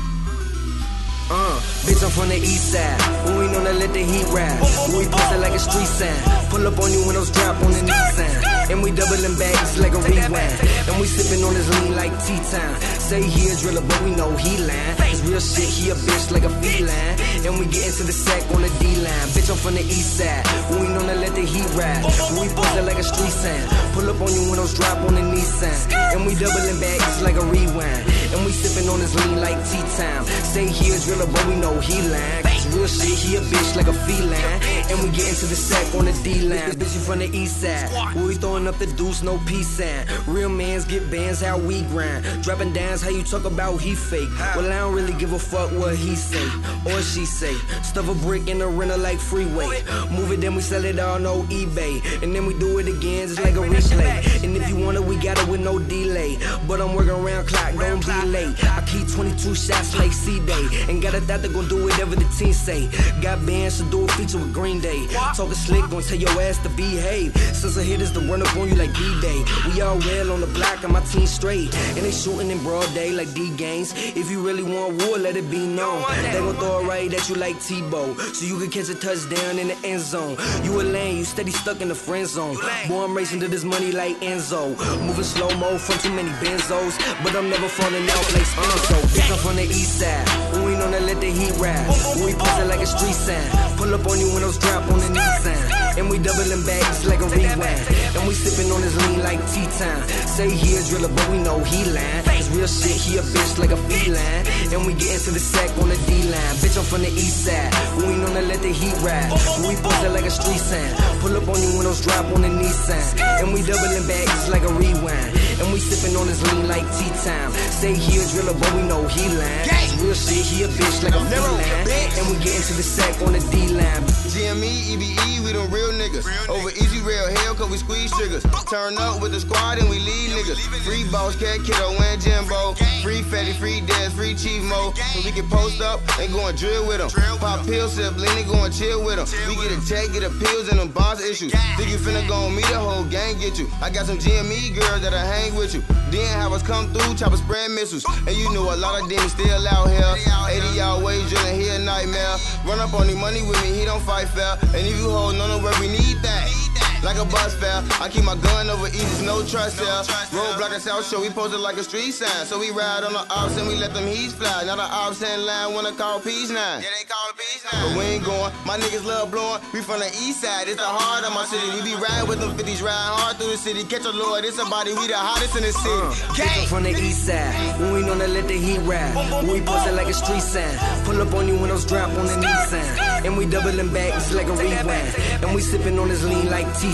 Uh, bitch, I'm from the east side. When we know to let the heat ride. When we post it like a street sign. Pull up on you when those drop on the Nissan. And we doubling back, it's like a rewind. And we sipping on this lean like tea time. Say he a driller, but we know he lying. It's real shit, he a bitch like a feline. And we get into the sack on the D-line. Bitch, I'm from the east side. When we know to let the heat ride. When we post it like a street sign. Pull up on you when those drop on the Nissan. And we doubling back, it's like a rewind. And we sipping on this lean like tea time. Say he a driller, but we know he lying. Cause real shit, he a bitch like a feline. And we get into the sack on the D-line. Bitch, you from the east side. Where we throwing up the deuce, no peace sign. Real mans get bands, how we grind. Dropping downs, how you talk about he fake. Well, I don't really give a fuck what he say or she say. Stuff a brick in the rental like freeway. Move it, then we sell it all, no eBay. And then we do it again, just like a replay. And if you want it, we got it with no delay. But I'm working around clock, don't be late. I keep twenty-two shots like C-Day. And got a thought they gon' do whatever the team say. Got bands to do a feature with Green Day. Talking slick, gon' tell your ass to behave. Since I hit us to run up on you like D-Day. We all well on the block and my team straight. And they shooting in broad day like D-Games. If you really want war, let it be known. They gon' throw it right at you like Tebow. So you can catch a touchdown in the end zone. You a lane, you steady stuck in the friend zone. Boy, I'm racing to this money like Enzo. Moving slow-mo from too many benzos. But I'm never falling out like Spenzo. Bitch, I'm from the east side. When we know to let the heat ride. When we post it like a street sign. Pull up on you when those drop on the Nissan. And we doubling back, it's like a rewind. And we sipping on this lean like tea time. Say he a driller, but we know he lying. Cause real shit, he a bitch like a feline. And we get into the sack on the D-line. Bitch, I'm from the east side. When we know to let the heat ride. When we post it like a street sign. Pull up on you when those drop on the Nissan. And we doubling back, it's like a rewind. And we sipping on this lean like tea time. Say he a driller, but we know he lying. Cause real shit, he a bitch like a feline. And we get into the sack on the D-line. G M E, E B E, we them real niggas. Over easy rail hell, cause we squeeze triggers. Turn up with the squad and we lead niggas. Free boss, cat, kiddo, and Jimbo. Free Fetty, free Dez, free Chief Mo. So we can post up and go and drill with them. Pop pills, sip, lean and go and chill with them. We get a check, get a pills and them bonds issues. Think you finna go on me, the whole gang get you. I got some G M E girls that'll hang with you. Then have us come through, chopper spread missiles. And you know a lot of demons still out here. eighty y'all ways drilling, he a nightmare. Run up on the money with me, he don't fight fair. And if you hold none of where we need that. Like a bus fare, I keep my gun over easy, no trust there. Roadblock at South Show, we posted like a street sign. So we ride on the ops and we let them heats fly. Now the ops in line wanna call peace nine. Yeah, they call peace nine. But we ain't going, my niggas love blowing. We from the east side, it's the heart of my city. We be riding with them fifties, riding hard through the city. Catch a lord, it's a body, we the hottest in the city. Uh, Gang from the east side, when we know to let the heat ride. When we post it like a street sign. Pull up on you when those drop on the Nissan. And we doubling back, it's like a rewind. And we sipping on this lean like tea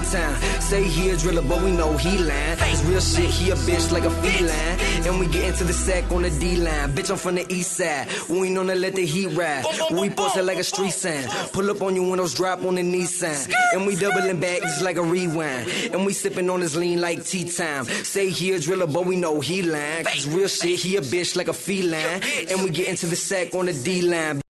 T-Town. Say he a driller, but we know he lying. It's real shit, he a bitch like a feline. And we get into the sack on the D-line. Bitch, I'm from the east side. We ain't on to let the heat ride. We post it like a street sign. Pull up on your windows, drop on the Nissan. And we doubling back just like a rewind. And we sipping on his lean like tea time. Say he a driller, but we know he lying. Cause real shit, he a bitch like a feline. And we get into the sack on the D-line.